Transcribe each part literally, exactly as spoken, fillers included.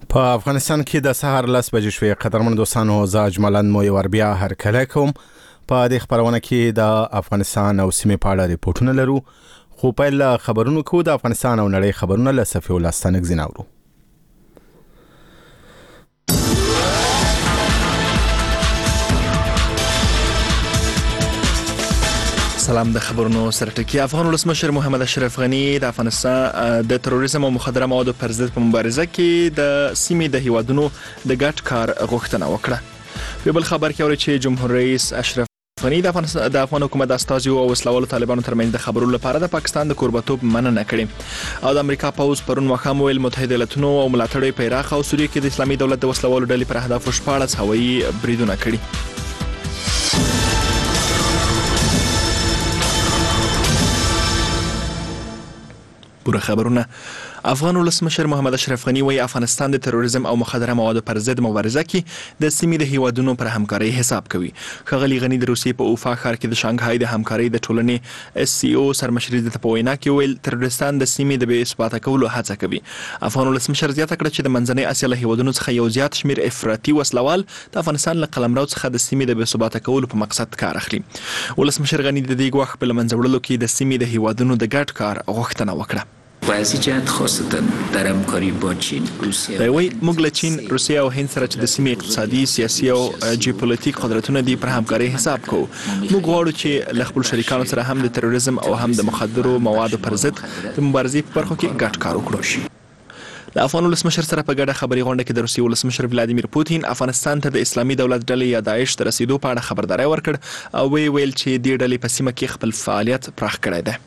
په افغانستان کې د سهار لس بجې شوې. قدرمن دوستانو، زه اجملن مو یو بیا هرکلی کوم. په دې خبرونه کې د افغانستان او سیمې په اړه ریپورتونه لرو، خو پیل خبرونو کو د افغانستان او نړۍ خبرونه له صفي الله ستانک زیناورو. سلام. د خبرونو سرټکی. افغان ولسمشر محمد اشرف غنی د افغانستان د تروریزم او مخدره موادو پر ضد په مبارزه کې د سیمې د هیوادونو د ګډ کار غوښتنه وکړه. په بل خبر کې اوري چې جمهور رئیس اشرف غنی د افغانستان د افغان حکومت د استازیو او وسلوالو طالبانو ترمنځ د خبرو لپاره د پاکستان د کوربتوب مننه کړې، او د امریکا پوز پرون مخام ویل متحده ایالاتونو او ملاتړي په عراق او سوریه کې د اسلامي دولت د وسلوالو ډلې پر اهداف شپاړس هوایي بریدونه کړي. پوره خبرونه. افغان ولسمشر محمد اشرف غنی وایي افغانستان د تروریزم او مخدره موادو پر ضد مبارزه کې د سیمې د هیوادونو پر همکارۍ حساب کوي. ښاغلي غنی د روسیې په اوفا ښار کې د شانګهای د همکارۍ د ټولنې اس سی او سرمشري د په وینا کې ویل تروریستان د سیمې د بې اثباته کولو هڅه کوي. افغان ولسمشر زیاته کړه چې د منځنۍ اسیا له هیوادونو څخه یو زیات شمیر افراطي وسلوال د افغانستان له قلمرو څخه د سیمې د بې ثباته کولو په مقصد کار اخلي. ولسمشر غنی د دې ګواښ په له منځه وړلو کې د سیمې د هیوادونو د ګډ کار غوښتنه وکړه. و از این جهت خاصتا در همکاری با چین، روسیه وی موږ له چین، روسیه او هند سره چې د سیمې اقتصادي، سیاسي او جیوپولیټیک قدرتونه دي پر همکارۍ حساب کوو. موږ غواړو چې له خپل شریکانو سره هم د تروریزم او هم د مخدرو موادو پر ضد د مبارزې په برخو کې ګډ کار وکړو. د افغان ولسمشر سره په ګډه خبري غونډه کې د روسیې ولسمشر ولادیمیر پوتین افغانستان ته د اسلامي دولت ډلې یا داعش د رسیدو په اړه خبرداری ورکړ، او وی ویل چې دې ډلې په سیمه کې خپل فعالیت پراخ کړی دی.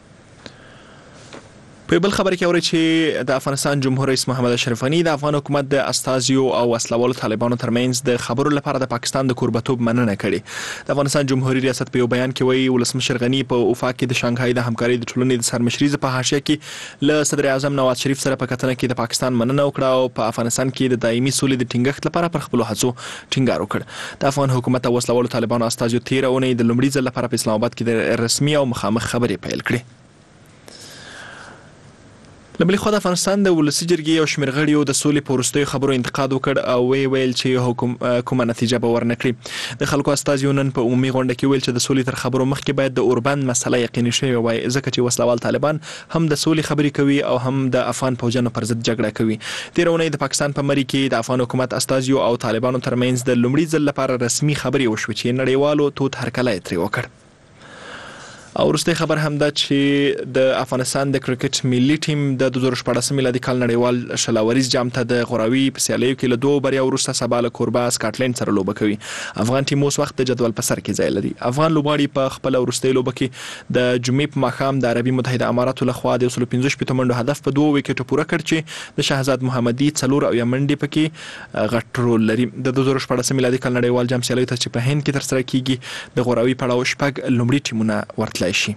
په بل خبر کې اوري چې د افغانستان جمهور رئیس محمد اشرف غنی د افغان حکومت د استازیو او وسلوالو طالبانو ترمنځ د خبرو لپاره د پاکستان د کوربتوب مننه کړې. د افغانستان جمهوریت ریاست په یو بیان کې وایي ولسمشر غنی په اوفا کې د شانګهای د همکارۍ د ټولنې د سرمشري په حاشیه کې له صدر اعظم نواز شریف سره په کتنه کې د پاکستان مننه وکړه او په افغانستان کې د دایمي سولې د ټینګښت لپاره پر خپل هڅو ټینګار وکړ. د افغان حکومت او وسلوالو طالبانو استازیو تیر اونۍ د لومړي ځل لپاره په اسلام آباد کې د رسمي او مخامخ خبرې پیل کړې. لبلې خو د افغانستان د ولسی جرګې او شمېر غړیو د سولې په وروستیو خبرو انتقاد وکړ او وی ویل چې حکومت کومه نتیجه به ورنکړي. د خلکو استازیو نن په عمومي غونډه کې ویل چې د سولې تر خبرو مخکې باید د اوربند مسله یقیني شوې وای، ځکه چې وسلوال طالبان هم د سولې خبرې کوي او هم د افغان پوځیانو پر ضد جګړه کوي. تیر اونۍ د پاکستان په مری کې د افغان حکومت استازیو او طالبانو ترمنځ د لومړي ځل لپاره رسمي خبرې وشوې چې نړیوالو توت هرکلی ترې وکړ. او وروستی خبر هم ده چې د افغانستان د کرکټ ملي ټیم د دوه زره شپاړس میلادي کال نړیوال شلاوریز جام ته د غوراوي په سیالیو کې له دوه بریا وروسته سبا له کوربه سکاټلند سره لوبه کوي. افغان ټیم اوس وخت د جدول په سر کې ځای لري. افغان لوبغاړي په خپل وروستۍ لوبه کې د جمعې په ماښام د عربي متحده اماراتو لخوا د یو سل پنځه شپېته منډو هدف په دوه وکټو پوره کړ چې د شهزاد محمدي څلور او یا منډې پکې غټ رول لري. د دوه زره شپاړس میلادي کال نړیوال جام سیالیو ته چې په هند کې ترسره کیږي د غوراوي پړاو شپږ لومړي ټیمونه ورتلای شي.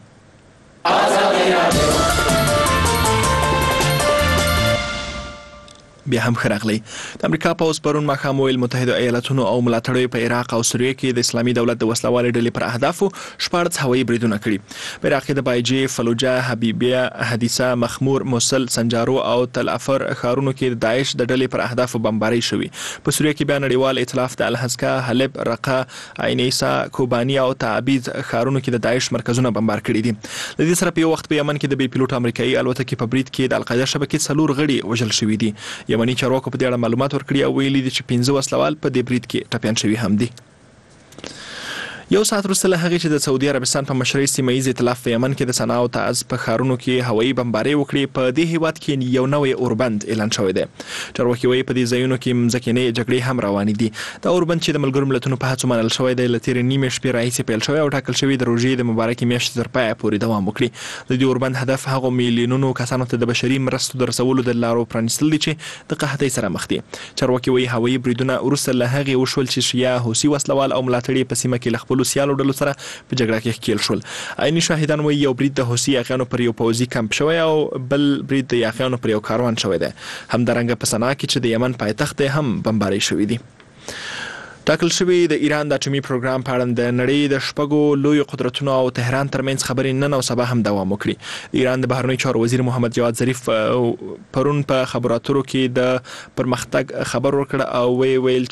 بیا هم خراغلی. د امریکا پوز پرون ماښام ویل متحده ایالاتونو او ملاتړیو په عراق او سوریه کې د اسلامي دولت د وسلوالې ډلې پر اهدافو شپاړس هوایي بریدونه کړي. په عراق کې د بایجې، فلوجه، حبیبیه، حدیثه، مخمور، موصل، سنجارو او تل افر ښارونو کې د داعش د ډلې پر اهدافو بمبارۍ شوې. په سوریه کې بیا نړیوال ائتلاف د الحزکه، حلب، رقه، عین عیسی، کوباني او تعبیز ښارونو کې د داعش مرکزونه بمبار کړي دي. د دې سره په یو وخت په یمن کې د بې پیلوټ امریکایي الوتکې په برید کې د القاعده شبکې څلور غړي وژل شوي دي. یمني چارواکو په دې اړه معلومات ورکړي او ویلي دي چې پنځه وسلوال په دې برید کې ټپیان شوي هم دي. یو ساعت وروسته له هغې چې د سعودي عربستان په مشرۍ سیمه ییز ائتلاف په یمن کې د صنعا او تعز په ښارونو کې هوایي بمبارۍ وکړې، په دې هیواد کې یو نوی اوربند اعلان شوی دی. چارواکي وایي په دې ځایونو کې مځکنۍ جګړې هم روانې دي. دا اوربند چې د ملګرو ملتونو په هڅو منل شوی دی له تېرې نیمې شپې راهیسې پیل شوی او ټاکل شوي د روژې د مبارکې میاشتې تر پایه پورې دوام وکړي. د دې اوربند هدف هغو میلیونونو کسانو ته د بشري مرستو د رسولو د لارو پرانیستل دي چې د قحطۍ سره مخ دي. چارواکي وایي هوایي بریدونه وروسته له هغې وشول چې شیعه حوثي وسلوال او ملاتړي په سیمه کې له خپلو سیالو ډلو سره په جګړه کې ښکیل شول. عیني شاهدان وایي یو برید د حوثي یاغیانو پر یو پوځي کمپ شوی او بل برید د یاغیانو پر یو کاروان شوی دی. همدارنګه په صنعا کې چې د یمن پایتخت هم بمبارۍ شوي دي. ټاکل شوی د ایران د اټومي پروګرام په اړه د نړۍ د شپږو لوی قدرتونو او تهران ترمنځ خبرې نن او سبا هم دوام وکړي. ایران د بهرنی چارو وزیر محمد جواد ظریف پرون په خبرو اترو کې د پرمختګ خبر ورکړ او وی ویل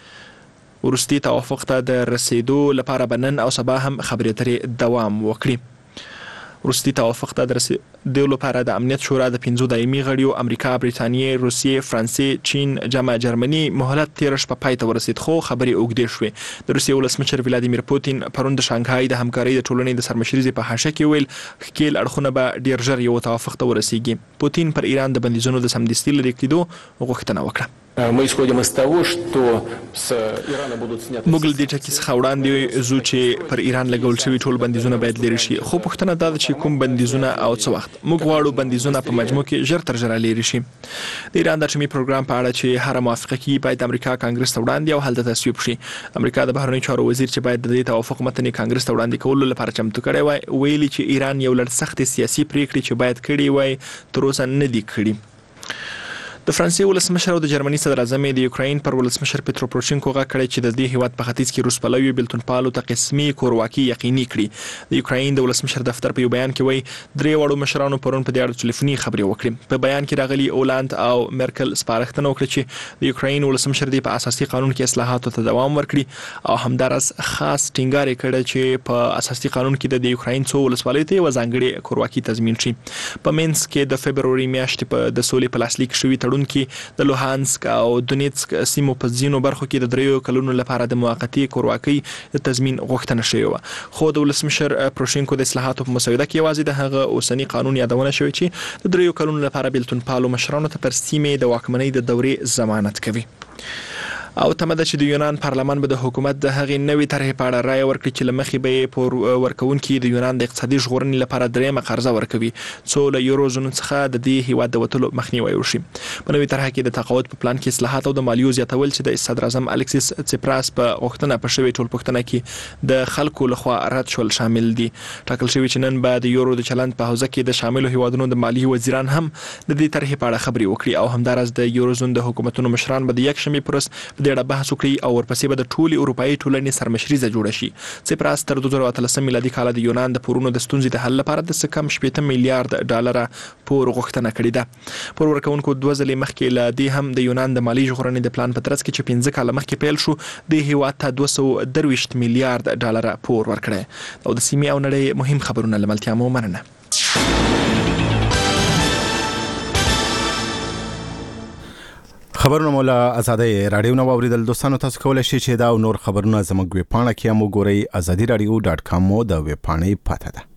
چې ورستي توافق ته د رسیدو لپاره بنن او سبا هم خبرې اترې دوام وکړي. ورستي توافق ته د رسیدو لپاره د امنیت شورا د پنځو دایمي غړیو امریکا، بریتانیې، روسیې، فرانسې، چین، جمع جرمني مهلت تیر شپه پای ته ورسید، خو خبرې اوږدې شوې. د روسیې ولسمشر ولادیمیر پوتین پرون د شانګهای د همکارۍ د ټولنې د سرمشرۍ په حاشیه کې ویل ښکیل اړخونه به ډیر ژر یو توافق ته ورسیږي. پوتین پر ایران د بندیزونو د سمدستي لرې کېدو غوښتنه وکړه. Мы исходим из того, что с Ирана будут сняты. موږ د دې ټکي څخه وړاندې زو چې پر ایران لګول شوی ټول بندیزونه باید لرې شي، خو پوښتنه دا ده چې کوم بندیزونه او څه وخت. موږ غواړو بندیزونه په مجموع کې ژر تر ژره لرې شي. د ایران د اټومي پروګرام په اړه چې هر موافقه کې باید امریکا کانګرس ته وړاندې او هلته تصویب شي. امریکا د بهرنی چارو وزیر چې باید د دې توافق متن کانګرس ته وړاندې کولو لپاره چمتو کړی وای، ویلي چې ایران یو لړ سخت سیاسي پریکړې چې باید کړي وای تر اوسه نه دي کړي. د فرانسې ولسمشر او د جرمني صدر اعظم د یوکراین پر ولسمشر پترو پروشینکو غږ کړی چې د دې هیواد په ختیځ کې روس پلوي بلتونپالو ته قسمي کورواکي یقیني کړي. د یوکراین د ولسمشر دفتر په یو بیان کې وایي درې وړو مشرانو پرون په دې اړه ټلیفوني خبرې وکړې. په بیان کې راغلي اولاند او مرکل سپارښتنه وکړه چې د یوکراین ولسمشر د په اساسي قانون کې اصلاحاتو ته دوام ورکړي او همدارس خاص ټینګار کړی چې په اساسي قانون کې د یوکراین څو ولسوالیو ته وځانګړي کورواکي تضمین شي. په مینس کې د فبروري میاشتې په د سولې په لاسلیک شوی تړون کې د لوهانسک او دونیتسک سیمو په ځینو برخو کې د دریو کلونو لپاره د موقتی کورواکۍ د تضمین غوښتنه شوې وه، خو د ولسمشر پروشینکو د اصلاحاتو په مسوده کې یوازې د هغه اوسنی قانون یادونه شوې چې د دریو کلونو لپاره بلتونپالو مشرانو ته پر سیمې د واکمنۍ د دورې ضمانت کوي. او تمه چې د یونان پارلمان به د حکومت د هغې نوې طرحې په اړه رایه ورکړي چې له مخې به یې پور ورکوونکي د یونان د اقتصادي ژغورنې لپاره درېیمه قرضه ورکوي څو له یورو زون څخه د دې هیواد د وتلو مخنیوی وشي. په نوې طرحه کې د تقاعد په پلان کې اصلاحات او د مالیو زیاتول چې د صدر اعظم الکسیس تسپراس په غوښتنه په شوې ټولپوښتنه کې د خلکو لخوا رد شول شامل دي. ټاکل شوی چې نن به د یورو د چلند په حوزه کې د شاملو هیوادونو د مالیې وزیران هم د دې طرحې په اړه خبرې وکړي او همدارس د یورو زون د حکومتونو مشران به د یک شنبې پر ورځ په دې اړه بحث وکړي او ورپسې به د ټولې اروپایي ټولنې سرمشریزه جوړه شي. سپراس تر دوه زره اتلسم میلادي کال د یونان د پورونو د ستونزې د حل لپاره د څه کم شپږ میلیارډ ډالر پور غوښتنه کړې ده. پور ورکوونکو دوه ځلې مخکې له دې هم د یونان د مالی ژغورنې د پلان په ترڅ کې چې پنځه کاله مخکې پیل شو د هیواد ته دوه سوه درویشت میلیارډ ډالر پور ورکړی. او د سیمې او نړۍ مهم خبرونه لملتیا مو مننه. خبرونه مولا ازادي رادیو نو اوریدل دوستانو تاسو کولای شئ چې دا او نور خبرونه زموږ ویب پاڼه کې مو ګورئ ازادي رادیو ډاټ کام مو د ویب پاڼې پته ده.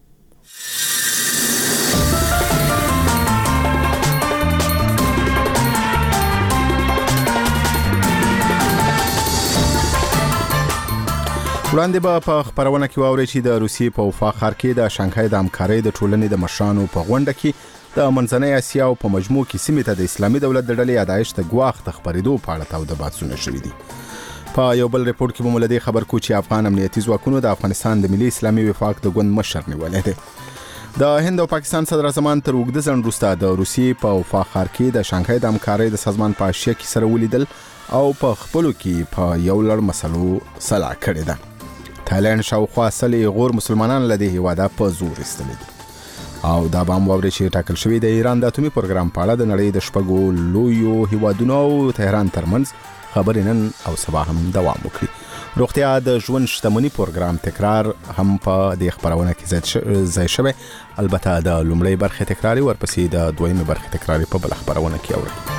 وړاندې به په خبرونه کې واورئ چې د روسیې په وفا ښار کې د شانګهای د همکارۍ د ټولنې د مشرانو په غونډه کې د منځنۍ اسیا او په مجموع کې سیمې ته د اسلامي دولت د ډلې یادایش د ګواښ د خبرېدو په اړه تاوده بحثونه شوي دي. په یو بل ریپورت کې به مو له دې خبر کوو چې افغان امنیتي ځواکونو د افغانستان د ملي اسلامي وفاق د ګوند مشر نیولی دی. د هند او پاکستان صدر اعظمان تر اوږده ځنډ وروسته د روسیې په وفا ښار کې د شانګهای د همکارۍ د سازمان په حاشیه کې سره ولیدل او په خپلو کې په یو لړ مسلو سلا کړې ده. تایلند شاوخوا سلې غور مسلمانان له دې هیواده په زور ایستلي دي. او دا به هم واورئ چې ټاکل شوی د ایران د اټومي پروګرام په اړه د نړۍ د شپږو لویو هیوادونو او تهران ترمنځ خبرې نن او سبا هم دوام وکړي. روغتیا د ژوند شتمنۍ پروګرام تکرار هم په دې خبرونه کې ځای شوی، البته د لومړۍ برخې تکراري ورپسې د دویمې برخې تکراري په بل خبرونه کې اورئ.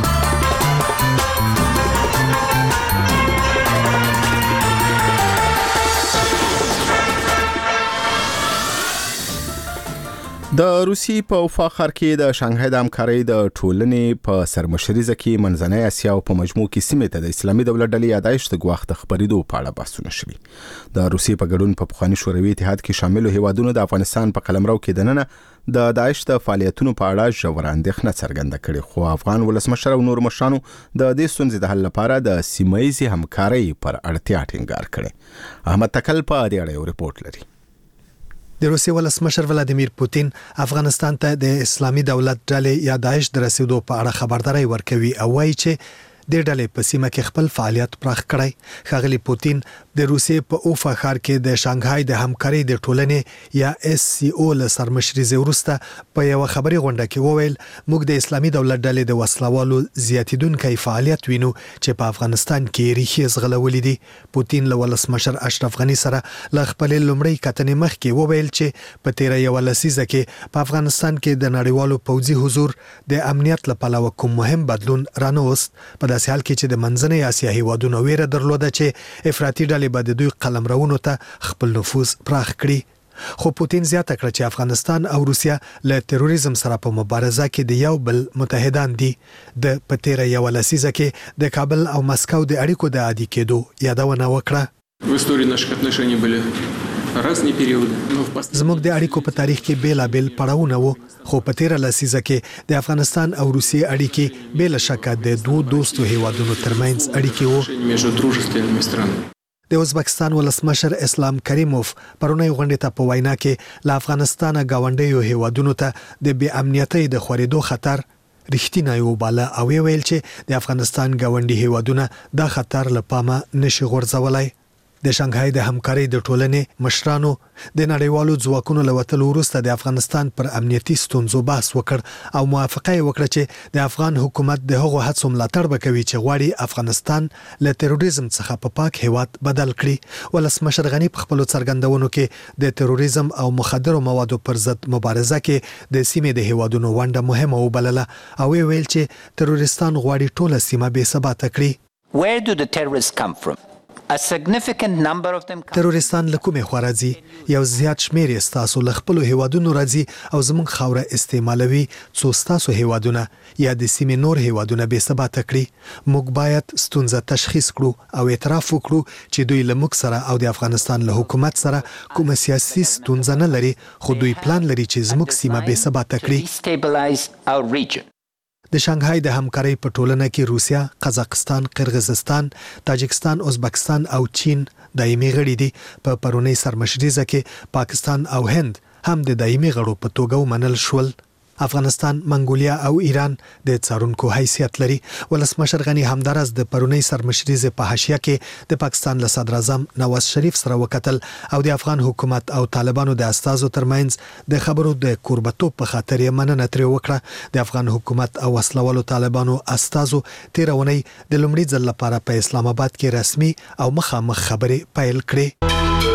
د روسیې په وفا ښار کې د شانګهای د همکارۍ د ټولنې په سرمشریزه کې منځنۍ اسیا او په مجموع کې سیمې ته د اسلامي دولت ډلې یادایش د ګواښ د خبرېدو په اړه بحثونه شوي. د روسیې په ګډون په پخواني شوروي اتحاد کې شاملو هیوادونو د افغانستان په قلمرو کې دننه د داعش د فعالیتونو په اړه ژوره اندېښنه څرګنده کړې، خو افغان ولسمشر او نور مشرانو د دې ستونزې د حل لپاره د سیمه ییزې همکارۍ پر اړتیا ټینګار کړی. احمد تکل په دې اړه یو ریپورت لري. د روسیې ولسمشر ولادیمیر پوتین افغانستان ته د اسلامي دولت ډلې یا داعش د رسیدو په اړه خبرداري ورکوي او وایي چې د ډلې په سیمه کې خپل فعالیت پراخ کړی. ښاغلي پوتین د روسیې په اوفا ښار کې د شانګهای د همکارۍ د ټولنې یا اس سی او له سرمشرۍ وروسته په یو خبري غونډه کې وویل موږ د اسلامي دولت ډلې د وسلوالو زیاتیدونکي فعالیت وینو چې په افغانستان کې ریښې زغلولې دي. پوتین له ولسمشر اشرف غنی سره له خپل لومړی کتنې مخکې وویل چې په تیر یو لسیزه کې په افغانستان کې د نړیوالو پوځي حضور د امنیت لپاره کوم مهم بدلون رانوست، په داسې حال کې چې د منځنۍ اسیا هیوادونو ویره درلوده چې افراطي ډلې به د دوی قلمرونو ته خپل نفوذ پراخ کړي. خو پوتین زیاته کړه چې افغانستان او روسیا له تروریزم سره په مبارزه کې د یو بل متحدان دي. د په تیر یو لسیزه کې د کابل او مسکو د اړیکو د عادي کېدو یادونه وکړه. В истории наших отношений были разные периоды. زموږ د اړیکو په تاریخ کې بیلابل پړاوونه وو، خو په تیر لسیزه کې د افغانستان او روسیې اړیکې بل شکه د دوه دوستو هیوادونو ترمنځ اړیکې وو. Между дружественными странами. د ازبکستان ولسمشر اسلام کریموف پرونی غونډې ته په وینا کې له افغانستان غونډیو هیوادونو ته د بې امنیتۍ د خورېدو خطر رښتینی وباله او ویل چې د افغانستان غونډي هیوادونه دا خطر له پامه نشي غورځولای. د شانګهای د همکارۍ د ټولنې مشرانو د نړیوالو ځواکونو له وتلو وروسته د افغانستان پر امنیتي ستونزو بحث وکړ او موافقه یې وکړه چې د افغان حکومت د هغو هڅو ملاتړ وکوي چې غواړي افغانستان له تروریزم څخه په پاک هیواد بدل کړي. ولسمشر غنی په خپل څرګندونو کې د تروریزم او مخدرو موادو پر ضد مبارزه کې د سیمې د هیوادونو ونډه مهمه وبلله او ویل چې تروریستان غواړي ټوله سیمه بې ثباته کړي. Where do the terrorists come from? A significant number of them تروریستان له کومې خوا راځي؟ یو زیات شمیر یې ستاسو له خپلو هیوادونو راځي او زموږ خاوره استعمالوي څو ستاسو هیوادونه یا د سیمې نور هیوادونه بې ثباته کړي. موږ باید ستونزه تشخیص کړو او اعتراف وکړو چې دوی له موږ سره او د افغانستان له حکومت سره کومه سیاسي ستونزه نه لري، خو دوی پلان لري چې زموږ سیمه بې ثباته کړي. د شانګهای د همکارۍ په ټولنه کې روسیا، قزاقستان، قرغیزستان، تاجکستان، ازبکستان او چین دایمي غړي دي. په پرونی سرمشریزه کې پاکستان او هند هم د دایمي غړو په توګه ومنل شول. افغانستان، منګولیا او ایران د څارونکو حیثیت لري. ولسمشر غنی همدارس د پرونی سرمشریزه په حاشیه کې د پاکستان له صدر اعظم نواز شریف سره وکتل او د افغان حکومت او طالبانو د استازو ترمنځ د خبرو د کوربتوب په خاطر یې مننه ترې وکړه. د افغان حکومت او وسلوالو طالبانو استازو تیرونی د لومړي ځل لپاره په اسلام آباد کې رسمي او مخامخ خبرې پیل کړې.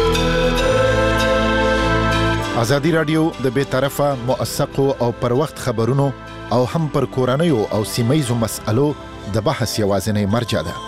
ازادي رادیو د بې طرفه موثقو او پر وخت خبرونو او هم پر کورنیو او سیمایزو مسألو د بحث یوازینی مرجع ده.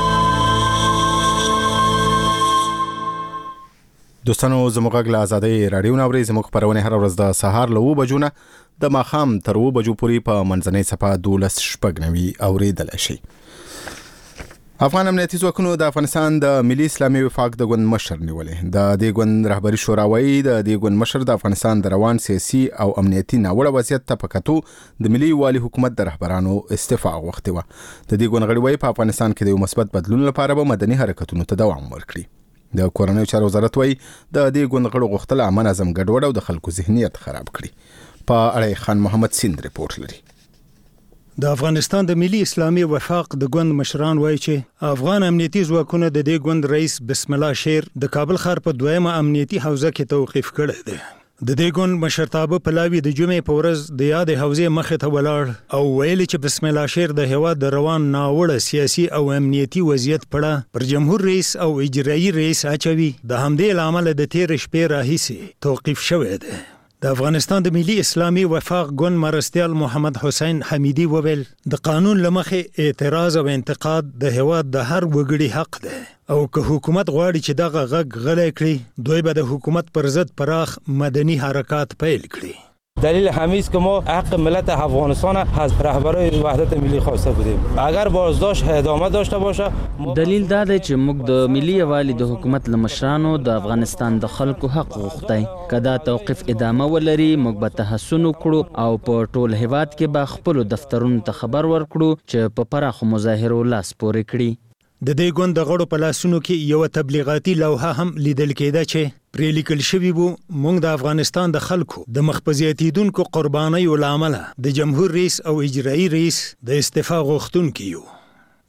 دوستانو زموږ له ازادي رادیو ناوړي زموږ خبرونه هر ورځ د سهار له و بجو نه د ماخام تر و بجو پورې په منځنۍ صفه دولس شپږ نوي اوریدل شي. افغان امنیتي ځواکونو د افغانستان د ملي اسلامي وفاق د ګوند مشر نیولې. د دې ګوند رهبری شورا وايي د دې ګوند مشر د افغانستان د روان سیاسي او امنیتي ناوړه وضعیت ته په کتو د ملي والي حکومت د رهبرانو استعفا غوښتې وه. د دې ګوند غړي وايي په افغانستان کې د یو مثبت بدلون لپاره به مدني حرکتونو ته دوام ورکړي. د کورنیو چارو وزارت وايي د دې ګوند غړو غوښتل عامه نظم ګډوډ او د خلکو ذهنیت خراب کړي. په اړه خان محمد سیند ریپورت لري. د افغانستان د ملي اسلامي وفاق د ګوند مشران وایي چې افغان امنیتي ځواکونه د دې ګوند رئیس بسم الله شیر د کابل ښار په دویمه امنیتي حوزه کې توقیف کړی دی. د دې ګوند مشرتابه پلاوی د جمعې په ورځ د یاد حوزې مخې ته ولاړ او ویلي چې بسم الله شیر د هیواد د روان ناوړه سیاسي او امنیتي وضعیت پړه پر جمهور رئیس او اجرایي رئیس اچوي. د همدې لامل د تیر شپې راهیسې توقیف شوی دی. د افغانستان د ملي اسلامي وفاق ګوند مرستیال محمد حسین حمیدی وویل د قانون لمخې اعتراض او انتقاد د هیواد د هر وګړي حق دی او که حکومت غواړي چې دغه غږ غلی کړي دوی به د حکومت پر ضد پراخ مدني حرکات پیل کړي. دلیل همیست که ما حق ملت افغانستان از رهبرای وحدت ملی خواسته بودیم. اگر بازداشت ادامه داشته باشه دلیل دا دی چې موږ د ملي یوالي د حکومت له مشرانو د افغانستان د خلکو حق غوښتی. که دا توقیف ادامه ولري موږ به تحسن وکړو او په ټول هیواد کې به خپلو دفترونو ته خبر ورکړو چې په پراخو مظاهرو لاس پورې کړي. د دې ګوند د غړو په لاسونو کې یو تبلیغاتي لوحه هم لیدل کېده چې پرې لیکل شوي وو موږ د افغانستان د خلکو د مخ په زیاتېدونکو قربانیو له امله د جمهور رئیس او اجرایي رئیس د استعفا غوښتونکي یو.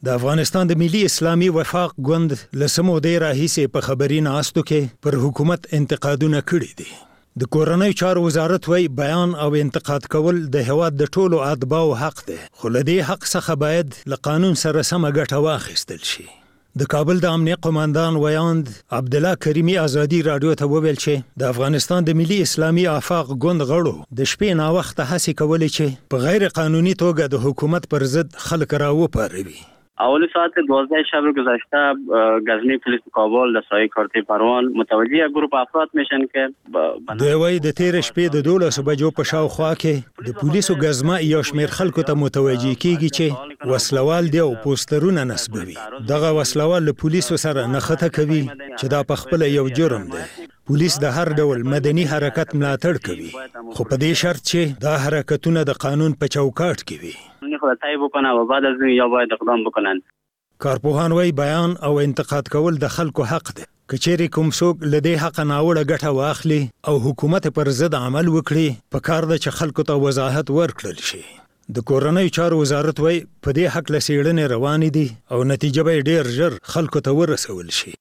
د افغانستان د ملي اسلامي وفاق ګوند لسمو دی راهیسې په خبري ناستو کې پر حکومت انتقادونه کړي دي. د کورنۍ چارو وزارت وایي بیان او انتقاد کول د هېواد د ټولو اتباعو حق دی، خو له دې حق څخه باید له قانون سره سمه ګټه واخیستل شي. د کابل د امنیه قماندان ویاند عبدالله کریمي ازادي راډیو ته وویل چې د افغانستان د ملي اسلامي آفاق ګوند غړو د شپې ناوخته هڅې کولې چې په غیر قانوني توګه د حکومت پر ضد خلک راوپاروي. اول ساعت دوازده شب گذشته غزنی پلیس کابل د سایه کارت پروان متوجه گروپ افراد میشن که دوی وایي د تیر شپې د دولسو بجو په شاوخوا کې د پولیسو ګزمه یو شمېر خلکو ته متوجه کیږي چې وسلوال دی او پوسټرونه نصبوي. دغه وسلوال له پولیسو سره نښته کوي چې دا په خپله یو جرم دی. پولیس د هر ډول مدني حرکت ملاتړ کوي، خو په دې شرط چې دا حرکتونه د قانون په چوکاټ کې وي. خدای بکنه و بعد از این یا باید اقدام بکنن. کارپوهان وایي بیان او انتقاد کول د خلکو حق دی. که چیرې کوم څوک له دې حقه ناوړه ګټه واخلي او حکومت پر ضد عمل وکړي، پکار ده چې خلکو ته وضاحت ورکړل شي. د کورنۍ چارو وزارت وایي په دې حق له څېړنې روانې دي او نتیجه به یې ډېر ژر خلکو ته ورسول شي.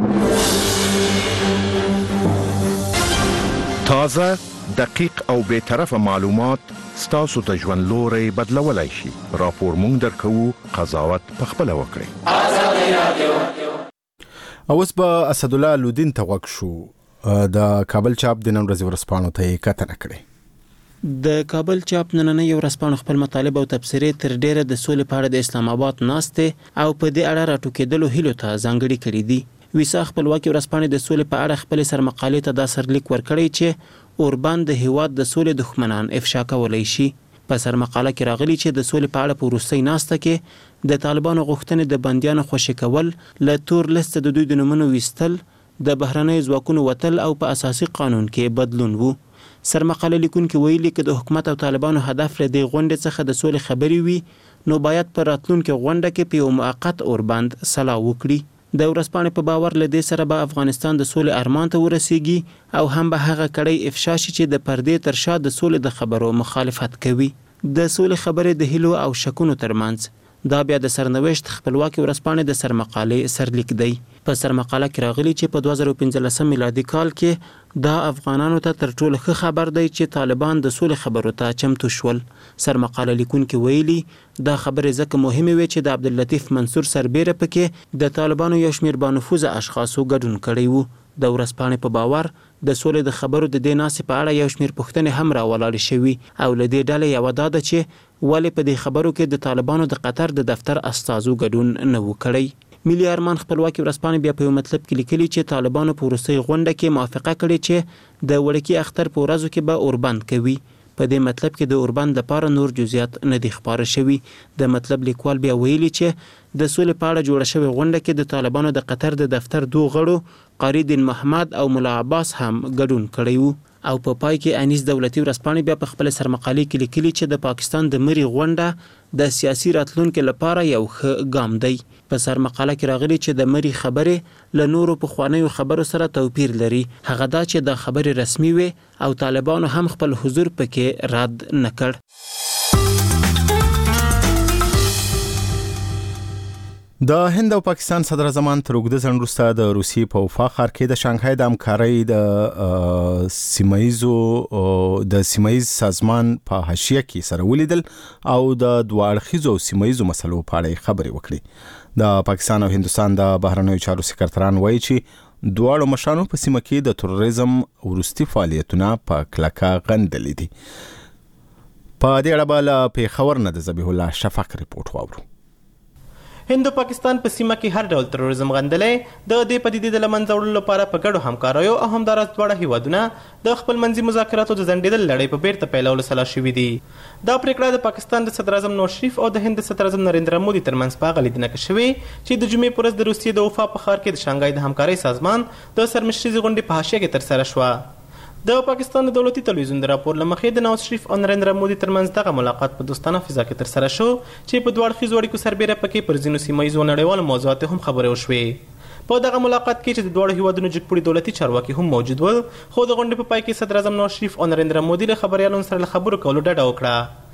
تازه، دقیق او بی‌طرفه معلومات ستاسو ته ژوند لوری بدلولی شي. راپور مونږ درکوو، قضاوت پخپله وکړئ. اوس به اسدالله لودین ته غوږ شو. د کابل چاپ د نن ورځې ورځپاڼو ته یې کتنه کړې. د کابل چاپ نننۍ ورځپاڼو خپل مطالب او تبصرې تر ډیره د سولې په اړه د اسلام آباد ناستې او په دې اړه راټوکېدلو هیلو ته ځانګړي کړي دي. ویسا خپلواکي ورځپاڼې د سولې په اړه خپلې سرمقالې ته دا سرلیک ورکړی چې اوربان د هیواد د سولې دښمنان افشا کولی شي. په سرمقاله کې راغلي چې د سولې په اړه په وروستۍ ناسته کې د طالبانو غوښتنې د بندیانو خوشي کول، له تور لیست د دوی د نومونو ویستل، د بهرنیو ځواکونو وتل او په اساسي قانون کې بدلون وو. سرمقاله لیکونکي ویلي که د حکومت او طالبانو هدف له دې غونډې څخه د سولې خبرې وي، نو باید په راتلونکي غونډه کې په یو موقت اوربند سلا وکړي. د ورځپاڼې په باور له دې سره به افغانستان د سولې ارمان ته ورسیږي او هم به هغه کړۍ افشا شي چې د پردې تر شا د سولې د خبرو مخالفت کوي. د سولې خبرې د هیلو او شکونو ترمنځ. دا بیا د سرنوشت خپلواکي ورځپاڼې د سرمقالې سرلیک دی. په سرمقاله کې راغلي چې په دوه زره پنځلسم میلادي کال کې دا افغانانو ته تر ټولو ښه خبر دی چې طالبان د سولې خبرو ته چمتو شول. سرمقاله لیکونکي ویلي دا خبرې ځکه مهمې وې چې د عبداللطیف منصور سربیره پکې د طالبانو یو شمېر بانفوذه اشخاصو ګډون کړی وو. د ورځپاڼې په باور د سولې د خبرو د دې ناستې په اړه یو شمېر پوښتنې هم راولاړې شوي او له دې ډلې یوه دا ده چې ولې په دې خبرو کې د طالبانو د قطر د دفتر استازو ګډون نه و کړی. ملي ارمان خپلواکي ورځپاڼې بیا په یو مطلب کې لیکلي چې طالبانو په وروستۍ غونډه کې موافقه کړې چې د وړکي اختر په ورځو کې به اوربند کوي. په دې مطلب کې د اوربند لپاره نور جزئیات نه دي خپاره شوي. د مطلب لیکوال بیا ویلي چې د سولې په اړه جوړه شوې غونډه کې د طالبانو د قطر د دفتر دوه غړو قاری دین محمد او ملا عباس هم ګډون کړی وو. او په پای کې انیس دولتي ورځپاڼې بیا په خپل سرمقالې کې لیکلي چې د پاکستان د مري غونډه د سیاسي راتلونکو لپاره یو ښه ګام دی. په سرمقاله کې راغلي چې د مري خبرې له نورو پخوانیو خبرو سره توپیر لري. هغه دا چې د خبرې رسمي وي او طالبانو هم خپل حضور پکې رد نکړ. د هند او پاکستان صدر اعظمان تر اوږده ځنډ وروسته د روسیې په وفا ښار کې د شانګهای د همکارۍ د سیمایزو د سیمایز سازمان په حاشیه کې سره ولیدل او د دوه اړخیزو سیمایزو مسلو په اړه خبرې وکړې. د پاکستان او هندوستان د بهرنیو چارو سکرتران وایي چې دواړو مشرانو په سیمه کې د تروریزم وروستي فعالیتونه په کلکه غندلي دي. په دې اړه به له پېښور نه د ذبیح الله شفق ریپورت واورو. هند او پاکستان په سیمه کې هر ډول تروریزم غندلې د دې پدیدې د لمنځه وړلو لپاره په ګډو همکاریو او همداراز دواړه هیوادونه د خپلمنځي مذاکراتو د ځنډېدل لړۍ په بیرته پیلولو سلا شوي دي. دا پریکړه د پاکستان د صدر اعظم نواز شریف او د هند صدر اعظم نریندرا مودي ترمنځ په هغه لیدنه کې شوې چې د جمعې په ورځ د روسیې د وفا په ښار کې د شانګهای د همکارۍ سازمان د سرمشریزې غونډې په حاشیه کې ترسره شوه. د پاکستان د دولتي تلویزیون د راپور له مخې د نواز شریف او نریندرا مودي ترمنځ دغه ملاقات په دوستانه فضا کې ترسره شو چې په دوه اړخیزو اړیکو سربیره پکې پر ځینو سیمایزو نړیوالو موضوعاتو هم خبرې وشوې. په دغه ملاقات کې چې د دواړو هیوادونو جګپوړي دولتي چارواکي هم موجود ول، خو د غونډې په پای کې صدر اعظم نواز شریف او نریندرا مودي له خبريالانو سره خبرو کولو ډډه وکړه.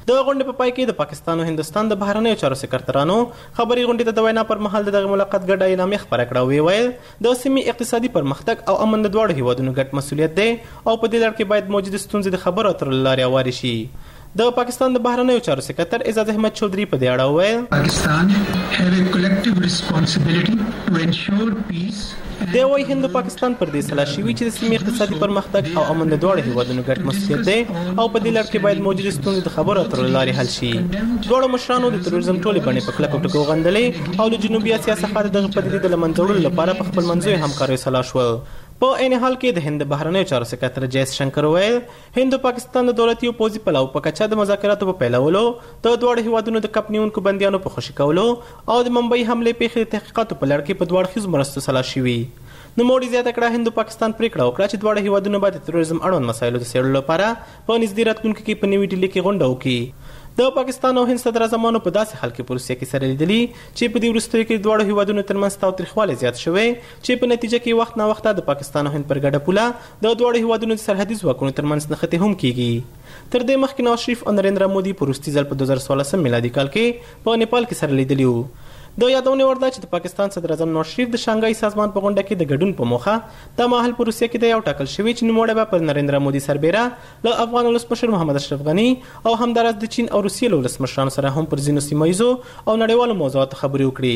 د غونډې په پای کې د پاکستان او هندستان د بهرنیو چارو سکرټرانو خبري غونډې ته د وینا پر مهال دغه ملاقات ګډه اعلامیه خپره کړه او ویل د سیمې اقتصادي پرمختګ او امن د دواړو هیوادونو ګډ مسؤلیت دی او په دې لړ کې باید موجود ستونزې د خبرو اترو له لارې هوارې شي. د پاکستان د بهرنیو چارو سکرټر اعزاز احمد چودھری په دې اړه وویل پاکستان have a collective responsibility to ensure peace. دی وايي هند پاکستان پر دې سلا شوي چې د سیمې اقتصادي پرمختګ او امن د دواړو هیوادونو ګډ مسؤلیت دی او په دې لړ کې باید موجود ستونزې د خبرو اترو له لارې حل شي. دواړو مشرانو د تروریزم ټولې بڼې په کلکو ټکو غندلې او د جنوبي اسیا څخه د دغه پدیدې د له منځه وړلو لپاره په خپل منځي همکاریو سلا شول. په عین حال کې د هند بهرنیو چارو سکرټر جیس شنکر ویل هند او پاکستان د دولتي او پوځي پلاو په کچه د مذاکراتو په پیلولو د دواړو هیوادونو د کپ نیونکو بندیانو په خوشي کولو او د ممبئی حملې پیښې د تحقیقاتو په لړ کې په دواړو خیزو مرستو سلا شوي. نو موډي زیاته کړه هند او پاکستان پریکړه وکړه چې دواړه هیوادونه باید د تروریزم اړوند مسایلو د څېړلو لپاره په نږدې راتلونکي کې په نوې ډیلي کې غونډه وکړي. د پاکستان او هند صدر اعظمانو په داسې حال کې په روسیه کې سره لیدلي چې په دې وروستیو کې دواړو هیوادونو ترمنځ تاوتریخوالی زیات شوی چې په نتیجه کې وخت نه وخت د پاکستان او هند پر ګډه پوله د دواړو هیوادونو د سرحدي ځواکونو ترمنځ نښتې هم کیږي. تر دې مخکې نواز شریف او نریندرا مودي په وروستي ځل په دوه زره څوارلسم میلادي کال کې په نیپال کې سره لیدلي وو. د یادونې وړ ده چې د پاکستان صدر اعظم نواز شریف د شانګهای سازمان په غونډه کې د ګډون په موخه د ماحول په روسیه کې د یو ټاکل شوی چې نوموړی به پر نریندرا مودي سربیره له افغان ولسمشر محمد اشرف غني او همداراز د چین او روسیې له ولسمشرانو سره هم پر ځینو سیمه ییزو او نړیوالو موضوعاتو خبرې وکړي.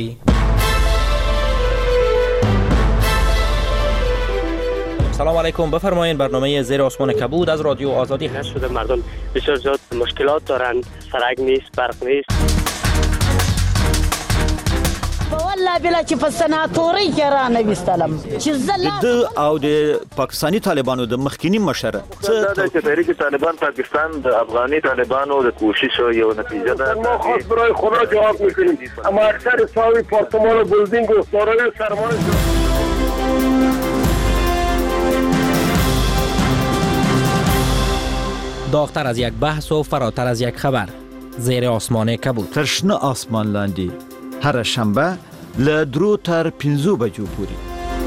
سلام علیکم، بفرمایید برنامه زیر آسمان کبود از رادیو آزادی هست. شده مردم بسیار زیاد مشکلات دارند، سرک نیست، برق نیست. والله بلا چې په سناتوري کې را نه وستلم چې زلا د او د پاکستانی طالبانو د مخکینی مشره څه د تحریک طالبان پاکستان د افغاني طالبانو د کوشش یو نتیجه ده. ما خاص برای خدا جواب میکنیم اما اکثر ساوی پارتمان و بلدینگ و سارای سرمان داغتر از یک بحث و فراتر از یک خبر. زیر آسمان کبود. ترشنه آسمان لاندی هر شنبه له درو تر پنځو بجو پورې.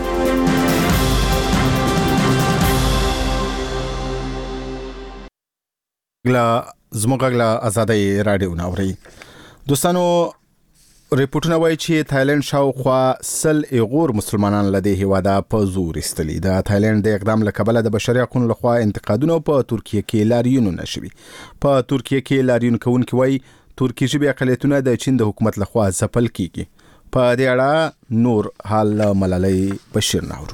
ګلا زموږ غلا آزادۍ رادیو ناوري دوستانو ریپورتونه وایي چې تایلند شاوخوا سل ایغور مسلمانان له دې هیواده په زور ایستلي. د تایلند د اقدام له کبله د بشري حقوقو لخوا انتقادونه په ترکیه کې لاریونونه شوي. په ترکیه کې لاریون کوونکي وایي ترکی ژبې اقلیتونه د چین د حکومت لخوا ځپل کیږي. په دې اړه نور حال ملالۍ بشیر ناورو.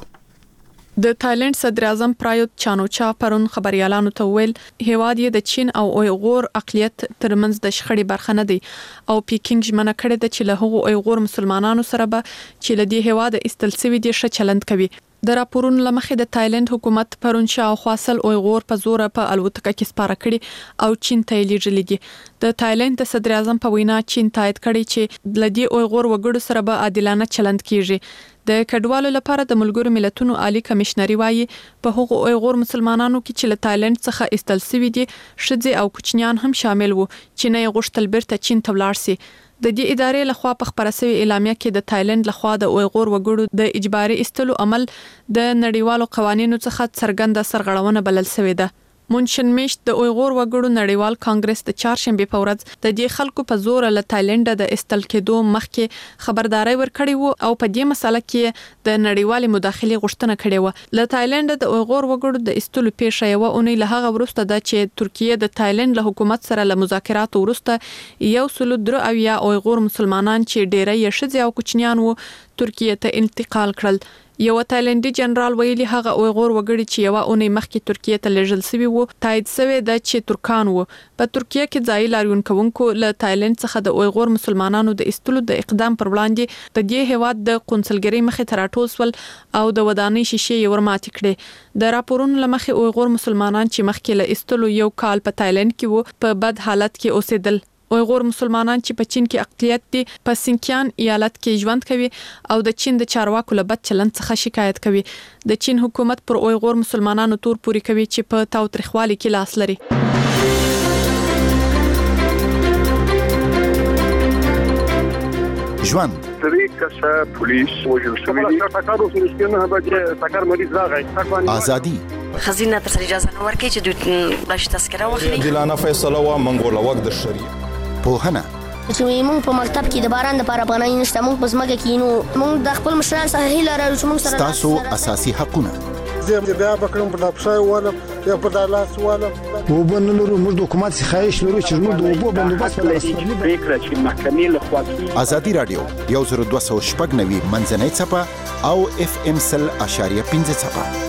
د تایلند صدر اعظم پرایوت چانوچا پرون خبريالانو ته ویل هیواد یې د چین او اویغور اقلیت ترمنځ د شخړې برخه نه دی او پیکینګ ژمنه کړې ده چې له هغو اویغور مسلمانانو سره به چې له دې هیواد استل سوي دي ښه چلند کوي. د راپورونو لمخې د تایلند حکومت پرون شاوخوا سل اویغور په زور په الوتکه کې سپاره کړي او چین ته لیږلي دي. د تایلند د صدر اعظم په وینا چین تایید کړي چې له دې اویغور وګړو سره به عادلانه چلند کیږي. د کډوالو لپاره د ملګرو ملتونو عالی کمشنري وایي په هغو اویغور مسلمانانو کې چې له تایلند څخه استل سوي دي ښځې او کوچنیان هم شامل وو چې نه یې غوښتل بیرته چین ته ولاړ سي. د دې ادارې لخوا په خبره شوی اعلامیه کې د تایلند لخوا د اویغور وګړو د اجباري استلو عمل د نړیوالو قوانینو څخه څرګنده سرغړونه بلل شوې ده. مونشن میشت د اویغور وګړو نړیوال کانګرس د چهارشنبه په ورځ د دې خلکو په زور له تایلند د استل کېدو مخکې خبرداري ورکړې وو او په دې مسله کې د نړیوال مداخله غوښتنه کړې و. له تایلند د اویغور وګړو د استلو پیښه یو اونۍ له هغه وروسته د چې ترکیه د تایلند له حکومت سره له مذاکراتو وروسته یو سل درې اویا اویغور مسلمانان چې ډېری یې ښځې او کوچنیان وو ترکیه ته انتقال کړل. یو تایلندي جنرال ویلي هغه اویغور وګړي چې یو اونۍ مخکې ترکیه ته لیږل شوي وو تایید شوی د چې ترکان وو. په ترکیه کې ځای لاریون کوونکو له تایلند څخه د اویغور مسلمانانو د استلو د اقدام پر وړاندې د دې هیواد د قونسلګرۍ مخې ته راټول شول او د ودانۍ شیشې یې ورماتې کړې. د راپورونو له مخې اویغور مسلمانان چې مخکې له استلو یو کال په تایلند کې وو په بد حالت کې اوسېدل. اویغور مسلمانان چې په چین کې اقلیت دي په سینکیان ایالت کې ژوند کوي او د چین د چارواکو له بد چلند څخه شکایت کوي. د چین حکومت پر اویغور مسلمانانو تور پوري کوي چې په تاوتریخوالي کې لاس لري. ژوند سری کسه پولیس وژل شوی دي. ټاکارو سره نه به ټاکار مریض راغی. ازادي خزینه تر اجازه نه ورکړي چې دوی بلش تذکره واخلي. عادلانه فیصله و منګول وګ د شریعت پوهنه چې موږ په مکتب کې د باران د لپاره پناه نشته، موږ په ځمکه کې نو موږ د خپل مشران څخه هیله لرو چې موږ سره تاسو اساسي حقونه زه بیا بکرم په دپسای والا یا په دالاس والا وبنلرو موږ د حکومت څخه خواهش لرو چې موږ د اوبو بندوبست په لاس کې فکر چې محکمې له خوا ازادي رادیو یو زر دوه سوه شپږ نوي منځنۍ څپه او اف ام سل اشاریه پنځه څپه.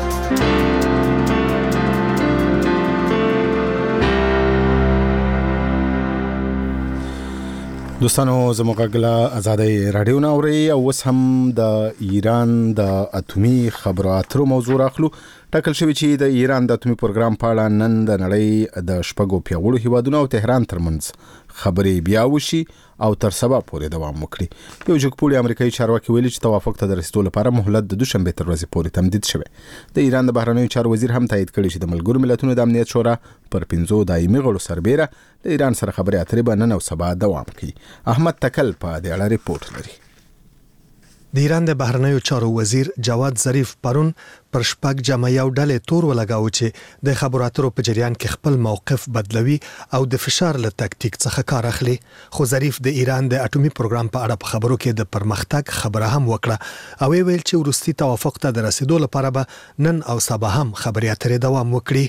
دوستانو زموږ غږ آزادۍ رادیو نه اوري او اوس هم د ایران د اتومي خبرو اترو موضوع راخلو. ټاکل شوی چې د ایران د اتومي پروګرام په اړه نن د نړۍ د شپږو پیاوړو هیوادونو او تهران ترمنځ خبرې بیا وشي او تر سبا پورې دوام وکړي. یو جګپوړی امریکایي چارواکي ویلي چې توافق ته د رسیدو لپاره مهلت د دوشنبه تر ورځې پورې تمدید شوی. د ایران د بهرنیو چارو وزیر هم تایید کړی چې د ملګرو ملتونو د امنیت شورا پر پنځو دایمي غړو سربېره د ایران سره خبرې اترې به نن او سبا دوام کوي. احمد تکل په دې اړه ریپورت لري. د ایران د بهرنیو چارو وزیر جواد ظریف پرون پر شپږ جمعیو ډلې تور ولګاو چې د خبرو اترو په جریان کې خپل موقف بدلوي او د فشار له تکتیک څخه کار اخلي. خو ظریف د ایران د اټومي پروګرام په اړه په خبرو کې د پرمختګ خبره هم وکړه او ویل چې وروستي توافق ته د رسیدو لپاره به نن او سبا هم خبرې اترې دوام وکړي.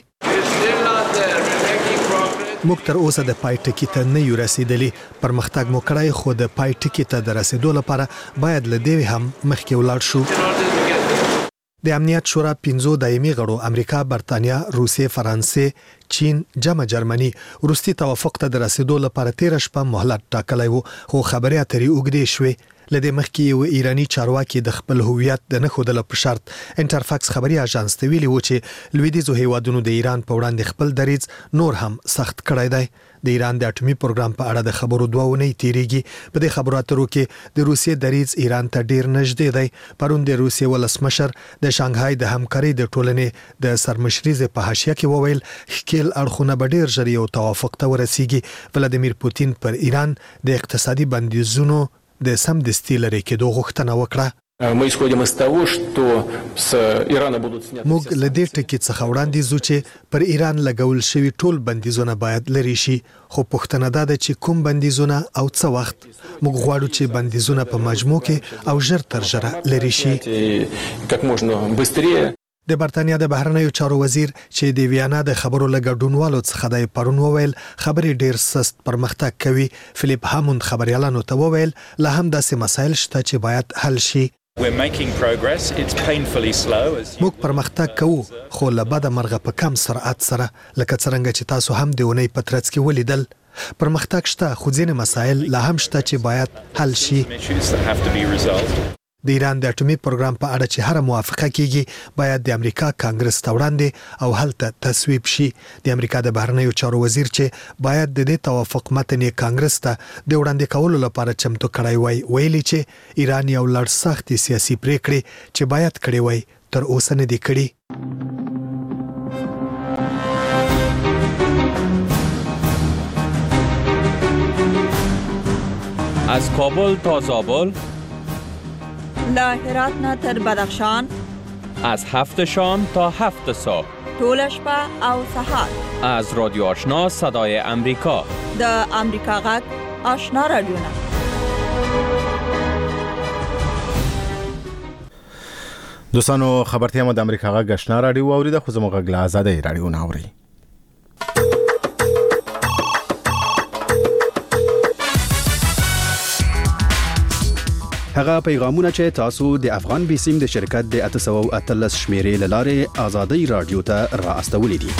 موږ تر اوسه د پای ټکی ته نه یو رسیدلی، پرمختګ مو کړی خو د پای ټکی ته د رسیدو لپاره باید له دې هم مخکې ولاړ شو. د امنیت شورا پنځو دایمي غړو امریکا، برتانیا، روسیې، فرانسې، چین، جمع جرمني وروستي توافق ته د رسیدو لپاره تیر شپه مهلت ټاکلی وو، خو خبرې اترې اوږدې شوې. لدې مخکې یو ایرانی چارواکي د خپل هویت د نه ښودلو په شرط انټرفاکس خبري اژانس ته ویلي و چې لویدیځو هیوادونو د ایران په وړاندې خپل دریځ نور هم سخت کړی دی. د ایران د اټومي پروګرام په اړه د خبرو دوه ونې تیریږي. په دې خبرو اترو کې د روسیې دریځ ایران ته ډیر نږدې دی. پرون د روسیې ولسمشر د شانګهای د همکارۍ د ټولنې د سرمشرۍ په حاشیه کې وویل ښکیل اړخونه به ډیر ژر یو توافق ته ورسیږي. ولادیمیر پوتین پر ایران د اقتصادي بندیزونو د سمدستي لري کېدو غوښتنه وکړه. Мы исходим из того, что с Ирана будут сняты. موږ له دې ټکي څخه وړاندې ځو چې پر ایران لګول شوی ټول بندیزونه باید لري شي، خو پوښتنه دا ده چې کوم بندیزونه او څه وخت. موږ غواړو چې بندیزونه په مجموع کې او ژر تر ژره لري شي. Как можно быстрее. د برتانیا د بهرنیو چارو وزیر چې د ویانا د خبرو لګډونوالو څخه د پرون وویل خبرې ډیر سست پرمختګ کوي. فلیپ هاموند خبريالانو ته وویل لا هم داسې مسایل شته چې باید حل شي. We're making progress. It's painfully slow. موږ پرمختګ کوو خو له بده مرغه په کم سرعت سره، لکه څنګه چې تاسو هم د اونۍ په ترڅ کې ولیدل. پرمختګ شته خو ځینې مسایل لا هم شته چې باید حل شي. د ایران د اټومي پروګرام په اړه چې هر موافقه کیږي باید د امریکا کانګرس ته وړاندې او هلته تصویب شي. د امریکا د بهرنیو چارو وزیر چې باید د دې توافق متن کانګرس ته د وړاندې کولو لپاره چمتو کړی وای، ویلي چې ایران یو لړ سختې سیاسي پریکړې چې باید کړی وای تر اوسه نه دي کړي. از کابل تا زابل، له هرات نه تر بدخشان، از هفت شام تا هفت صبح، ټول شپه او سهار، از رادیو آشنا صدای امریکا، د امریکا غږ آشنا رادیو. دوستانو خبرتیا مو د امریکا غږ آشنا رادیو اوریده، خو زموږ غږ له آزادۍ رادیو نه اوري. هغه پیغامونه چې تاسو د افغان بیسیم د شرکت د اته سوه او اتلس شمیرې له لارې آزادۍ رادیو ته را استولې دي.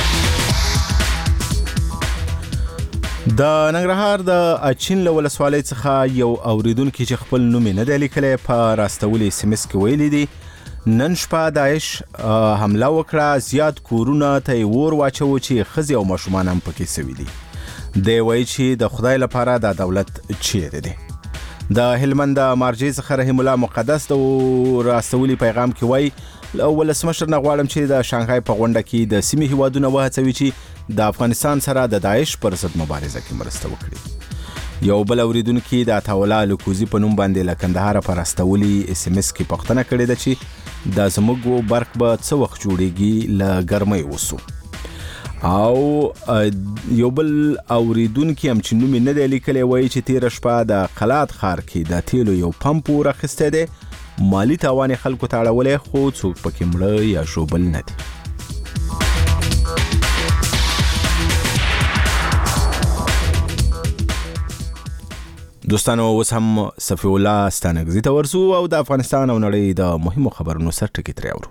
د ننګرهار د اچین له ولسوالۍ څخه یو اوریدونکو چې خپل نوم نه دی لیکلی په راستولي اس ام اس کې ویلي دي نن شپه داعش حمله وکړه، زیات کورونه ته ور واچو چې ښځې او ماشومان هم پکې سوي دي. دی وایي چې د خدای لپاره دا دولت چیرې دی. د هلمند مارجې څخه رحیم الله مقدس د راستولي پیغام کې وایي ولسمشر نه غواړم چې د شانګهای په غونډه کې د سیمې هیوادونه وهڅوي چې د افغانستان سره د داعش پر ضد مبارزه کې مرسته وکړي. یو بل اوریدونکو د عطاوالله لکوزي په نوم باندې له کندهار پر استولي اس ام اس کې پوښتنه کړې ده چې د زموږ برق به څه وخت جوړیږي له ګرمۍ وسو. او یو بل اوریدونکو هم چې نوم نه دی لیکلی وایي چې تیر شپه د قلات ښار کې د تیلو یو پمپ ورخسته دی، مالی تاوان خلکو ته اړولی خو څوک پکې مړه یا ژوبل نه دي. دوستانو اوس هم صفی الله ستانکزي ته ورسو او د افغانستان او نړۍ د مهمو خبرونو سر ټکي ترې اورو.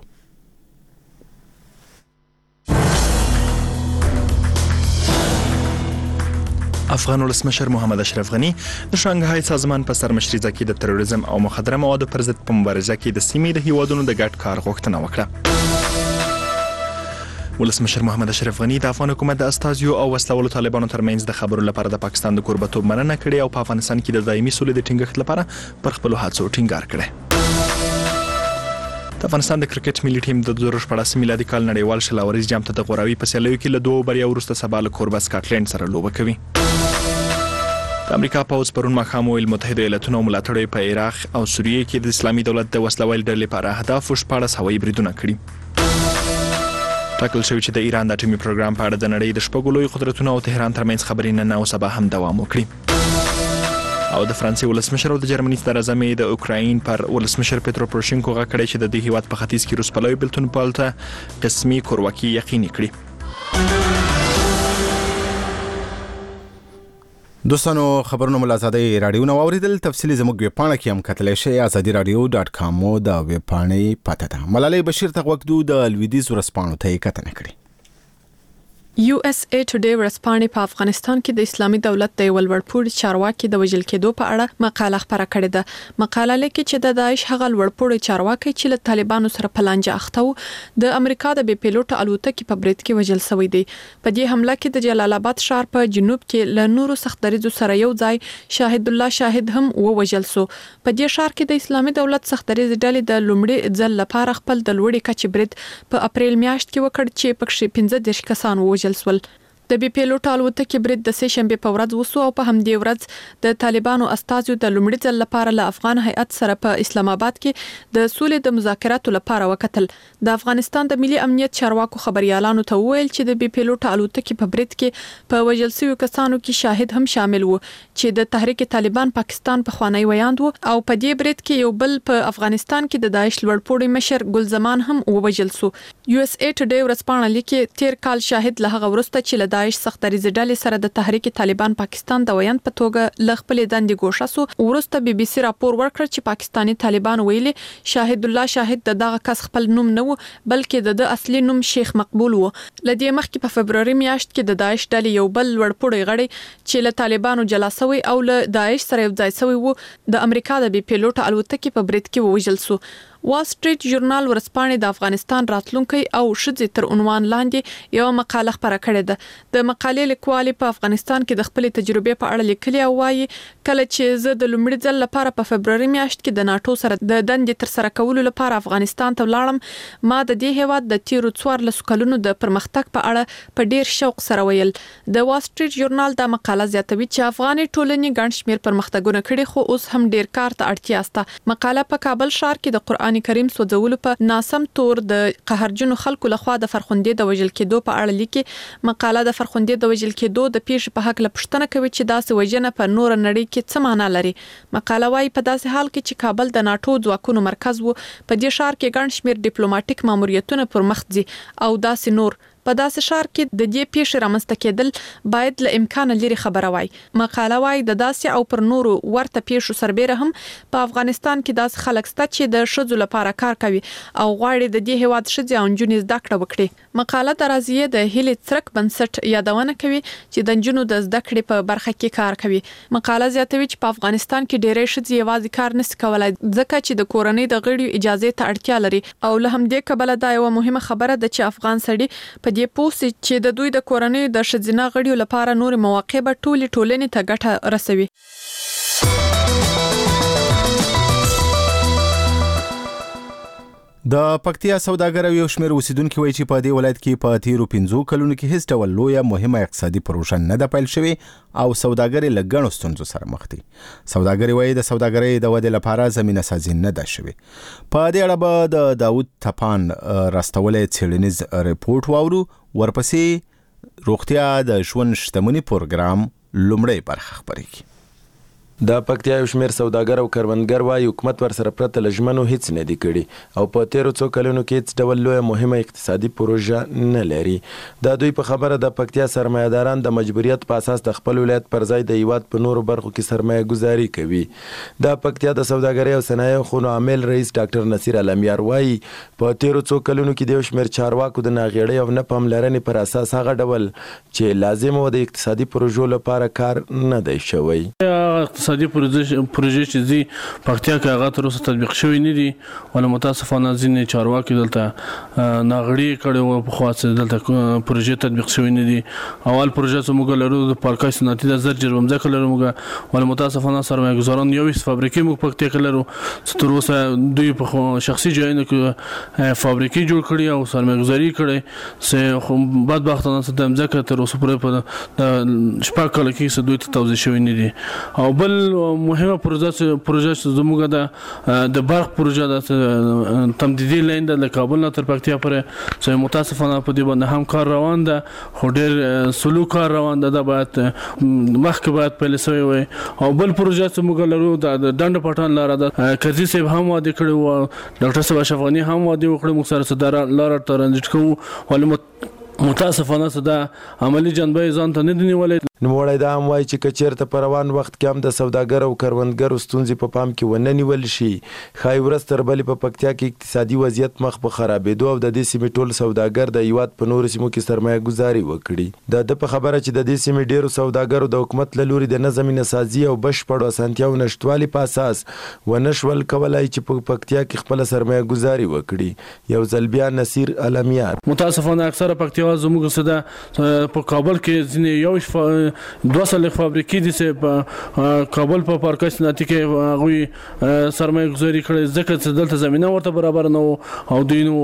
افغان ولسمشر محمد اشرف غنی د شانګهای سازمان په سرمشريزه کې د تروریزم او مخدره موادو پر ضد په مبارزه کې د سیمې د هیوادونو د ګډ کار غوښتنه وکړه. ولسمشر محمد اشرف غنی د افغان حکومت د استازیو او وسلوالو طالبانو ترمنځ د خبرو لپاره د پاکستان د کوربتوب مننه کړې او په افغانستان کې د دایمي سولې د ټینګښت لپاره پر خپلو هڅو ټینګار کړی. د افغانستان د کرکټ ملي ټیم د دوه زره شپاړس میلادي کال نړیوال شلاوريز جام ته د غوراوي په سیالیو کې له دوه بریا وروسته سبا له کوربه سکاټلند سره لوبه کوي. د امریکا پوځ پرون ماښام ویل متحده ایالاتونو ملاتړي په عراق او سوریه کې د اسلامي دولت د وسلوال ډلې لپاره اهداف شپاړس هوایي بریدونه کړي. ټاکل شوی چې د ایران د اټومي پروګرام په اړه د نړۍ د شپږو لویو قدرتونو او تهران ترمنځ خبرې نن او سبا هم دوام وکړي. او د فرانسې ولسمشر او د جرمني صدراعظم د اوکراین پر ولسمشر پترو پروشینکو غږ کړی چې د دې هیواد په ختیځ کې روس پلوي بلتون پالته قسمي کورواکي یقیني کړي. دوستانو خبرونه مل آزادۍ رادیو نو اوریدل، تفصیلی زموږ ویب پاڼه کې هم کتلی شئ ازادي رادیو ډاټ کام مو د ویب پاڼې پته ده. ملالۍ بشیر ته وګدو د لویدیځ ورځپاڼو ته یې کتنه کړې. یو اس ای ټوډے ورځپاڼې په افغانستان کې د اسلامي دولت د یو لوړپوړي چارواکي د وژل کېدو په اړه مقاله خبره کړې ده. مقاله لیکي چې د داعش هغه لوړپوړي چارواکي چې له طالبانو سره په لانجه اخته و د امریکا د بي پیلوټ الوتکې په برید کې وژل شوی دی. په دې حمله کې د جلال آباد ښار په جنوب کې له نورو سخت دریځو سره یو ځای شاهد الله شاهد هم ووژل شو. په دې ښار کې د اسلامي دولت سخت دریځ ډلې د لومړي ځل لپاره خپل د لوړې کچې برید په اپریل میاشت کې وکړ چې پکې پنځه دېرش کسان ووژل شول. د بي پیلوټ الوتکې برید د سه شنبه په ورځ وسو او په همدې ورځ د طالبانو استازو د لومړي ځل لپاره له افغان هیئت سره په اسلام آباد کې د سولې د مذاکراتو لپاره وکتل. د افغانستان د ملي امنیت چارواکو خبريالانو ته وویل چې د بي پیلوټ الوتکې په برید کې په وژل شویو کسانو کې شاهد هم شامل وو چې د تحریک طالبان پاکستان په خوانی ویاند وو او په دې برید کې یو بل په افغانستان کې د داعش لوړپوړي مشر ګل زمان هم ووژل شو. یو اس ای ټوډے ورځپاڼه لیکي تیر کال شاهد له هغه وروسته چې له داعش سخت دریځ ډلې سره د تحریک طالبان پاکستان د ویاند په توګه ل خپل دندې ګوښه سو. ورسته بي بي سي راپور ورکړ چې پاکستاني طالبان ویلي شاهد الله شاهد د دغه کس خپل نوم نه و بلکې د اصلي نوم شیخ مقبول و. لدې مخکې په فبرवरी میاشت کې د داعش ډلې یو بل لوړپوړی غړی چې له طالبانو جلا شوی او له داعش سره یو ځای شوی و د امریکا د بي پیلوټ الوتکې په برید کې ووژل شو. وال سټریټ ژورنال ورځپاڼې د افغانستان راتلونکي او شذې تر عنوان لاندې یو مقاله خبره کړې ده. د مقالې لیکوالې په افغانستان کې د خپل تجربې په اړه لیکلي او وايي کله چې زه د لومړي ځل لپاره په فبرवरी میاشت کې د ناتو سره د دندې تر سره کولو لپاره افغانستان ته ولاړم، ما د دې هیواد د تیرو څوارلسو کلونو د پرمختګ په اړه په ډیر شوق سره ویل. د وال سټریټ ژورنال دا مقاله زیاتوي چې افغاني ټولنې ګڼ شمېر پرمختګونه کړي خو اوس هم ډیر کار ته اړتیا شته. مقاله په کابل ښار کې د قرآن کریم سوځولو په ناسم تور د قهرجنو خلکو لخوا د فرخندې د وژل کېدو په اړه لیکي. مقاله د فرخندې د وژل کېدو د پیښې په حق لپښتنه کوي چې داسې وژنه په نور نړۍ کې څه معنا لري. مقاله وايي په داسې حال کې چې کابل د ناتو ځواکونو مرکز وو په دې ښار کې ګڼ شمېر ډیپلوماټیک ماموریتونه پر مخ ځي او داسې نور په داسې ښار کې د دې پیښې رامنځته کېدل باید له امکان لري خبره وای. مقاله وايي د داسې او پر نورو ورته پیښو سربېره هم په افغانستان کې داسې خلک شته چې د ښځو لپاره کار کوي او غواړي د دې هیواد ښځې او نجونې زده کړه وکړي. مقاله د راضیه د هیلې څرک بنسټ یادونه کوي چې د نجونو د زده کړې په برخه کې کار کوي. مقاله زیاتوي چې په افغانستان کې ډېرې ښځې یوازې کار نشي کولای ځکه چې د کورنۍ د غړیو اجازه ته اړتیا لري او له همدې کبله دا یو مهمه خبره ده چې افغان سړي په دې پوسې چې د دوی د کورنۍ د ښځینه غړیو لپاره نور مواقع به ټولې ټولنې ته ګټه رسوي. د پکتیا سوداګر یو شمېر اوسیدونکو وایي چې په دې ولایت کې په تیرو پنځو کلونو کې هیڅ ډول لویه مهمه اقتصادي پروژه نه ده پیل شوې او سوداګر له ګڼو ستونزو سره مخ دي. سوداګر وایي د سوداګرۍ د ودې لپاره زمینه سازي نه ده شوې. په دې اړه به د داود تپان راستولې څېړنیز ریپورت واورو. ورپسې روغتیا د ژوند شتمنۍ پروګرام لومړی برخه خپرېږي. د پکتیا یو شمېر سوداګر او کروندګر وايي حکومت ورسره پرته له ژمنو هیڅ نه دي کړي او په تیرو څو کلونو کې هیڅ ډول لویه مهمه اقتصادي پروژه نه لري. د دوی په خبره د پکتیا سرمایه‌داران د مجبوریت په اساس د خپل ولایت پر ځای د هیواد په نورو برخو کې سرمایه ګذاري کوي. د پکتیا د سوداګرۍ او صنایعو خونو عامل رئیس ډاکټر نصیر علمیار وايي په تیرو څو کلونو کې د یو شمېر چارواکو د ناغېړۍ او نه پاملرنې پر اساس هغه ډول چې لازم و د اقتصادي پروژو لپاره کار نه دی شوی. اقتصادي پروژې پروژې چې زی پکتیا کې هغه تر اوسه تطبیق شوی نه دي ول متاسفانه ځینې چارواکي دلته ناغړي کړي او په خاصه دلته پروژې تطبیق شوی نه دي. اول پروژه چې موږ لرو د پارکای صنعتي د زر جرم ځکه لرو موږ ول متاسفانه سرمایه گذاران یو هیڅ فابریکې موږ پکتیا کې لرو چې تر اوسه دوی په شخصي ځایونو کې فابریکې جوړ کړي او سرمایه گذاري کړي سه بدبختانه ستم ځکه تر اوسه پورې په شپږ کال کې څه دوی ته توزیع شوی نه دي. او بل مهمه پروژه پروژه زموږ د د برق پروژه د تمدیدي لاین د کابل نه تر پکتیا پورې چې متاسفانه په دې باندې هم کار روان ده خو ډېر سلو کار روان ده د باید مخکې باید پیل شوی وي. او بل پروژه چې موږ لرو د ډنډ پټان لاره ده قاضي صاحب هم وعده کړی و ډاکټر صاحب اشرف غني هم وعده وکړي موږ سره صدر لاره ترانزیت کوو ولې متاسفانه صدا عملی جنبه ځان ته نه دی نیولې. نوموړی دا هم وایي چې که چېرته په روان وخت کې هم د سوداګر او کروندګرو ستونزې په پام کې ونه نیول شي ښایي ورځ تر بلې په پکتیا کې اقتصادي وضعیت مخ په خرابېدو او د دې سیمې ټول سوداګر د هیواد په نورو سیمو کې سرمایه ګذاري وکړي. د ده په خبره چې د دې سیمې ډېرو سوداګرو د حکومت له لوري د نظم نسازي او بشپړو اسانتیاوو نشتوالي په اساس ونه شول کولی چې په پکتیا کې خپله سرمایه ګذاري وکړي. یو ځل بیا نصیر علمیار متاسفانه اکثره پکتیا زموږ څه په کابل کې ځینې یو دوه سلې فابریکې دي چې په کابل په پارکای صنعتي کې هغوی سرمایه ګذاري کړې ځکه چې دلته زمینه ورته برابر نه او دوی نو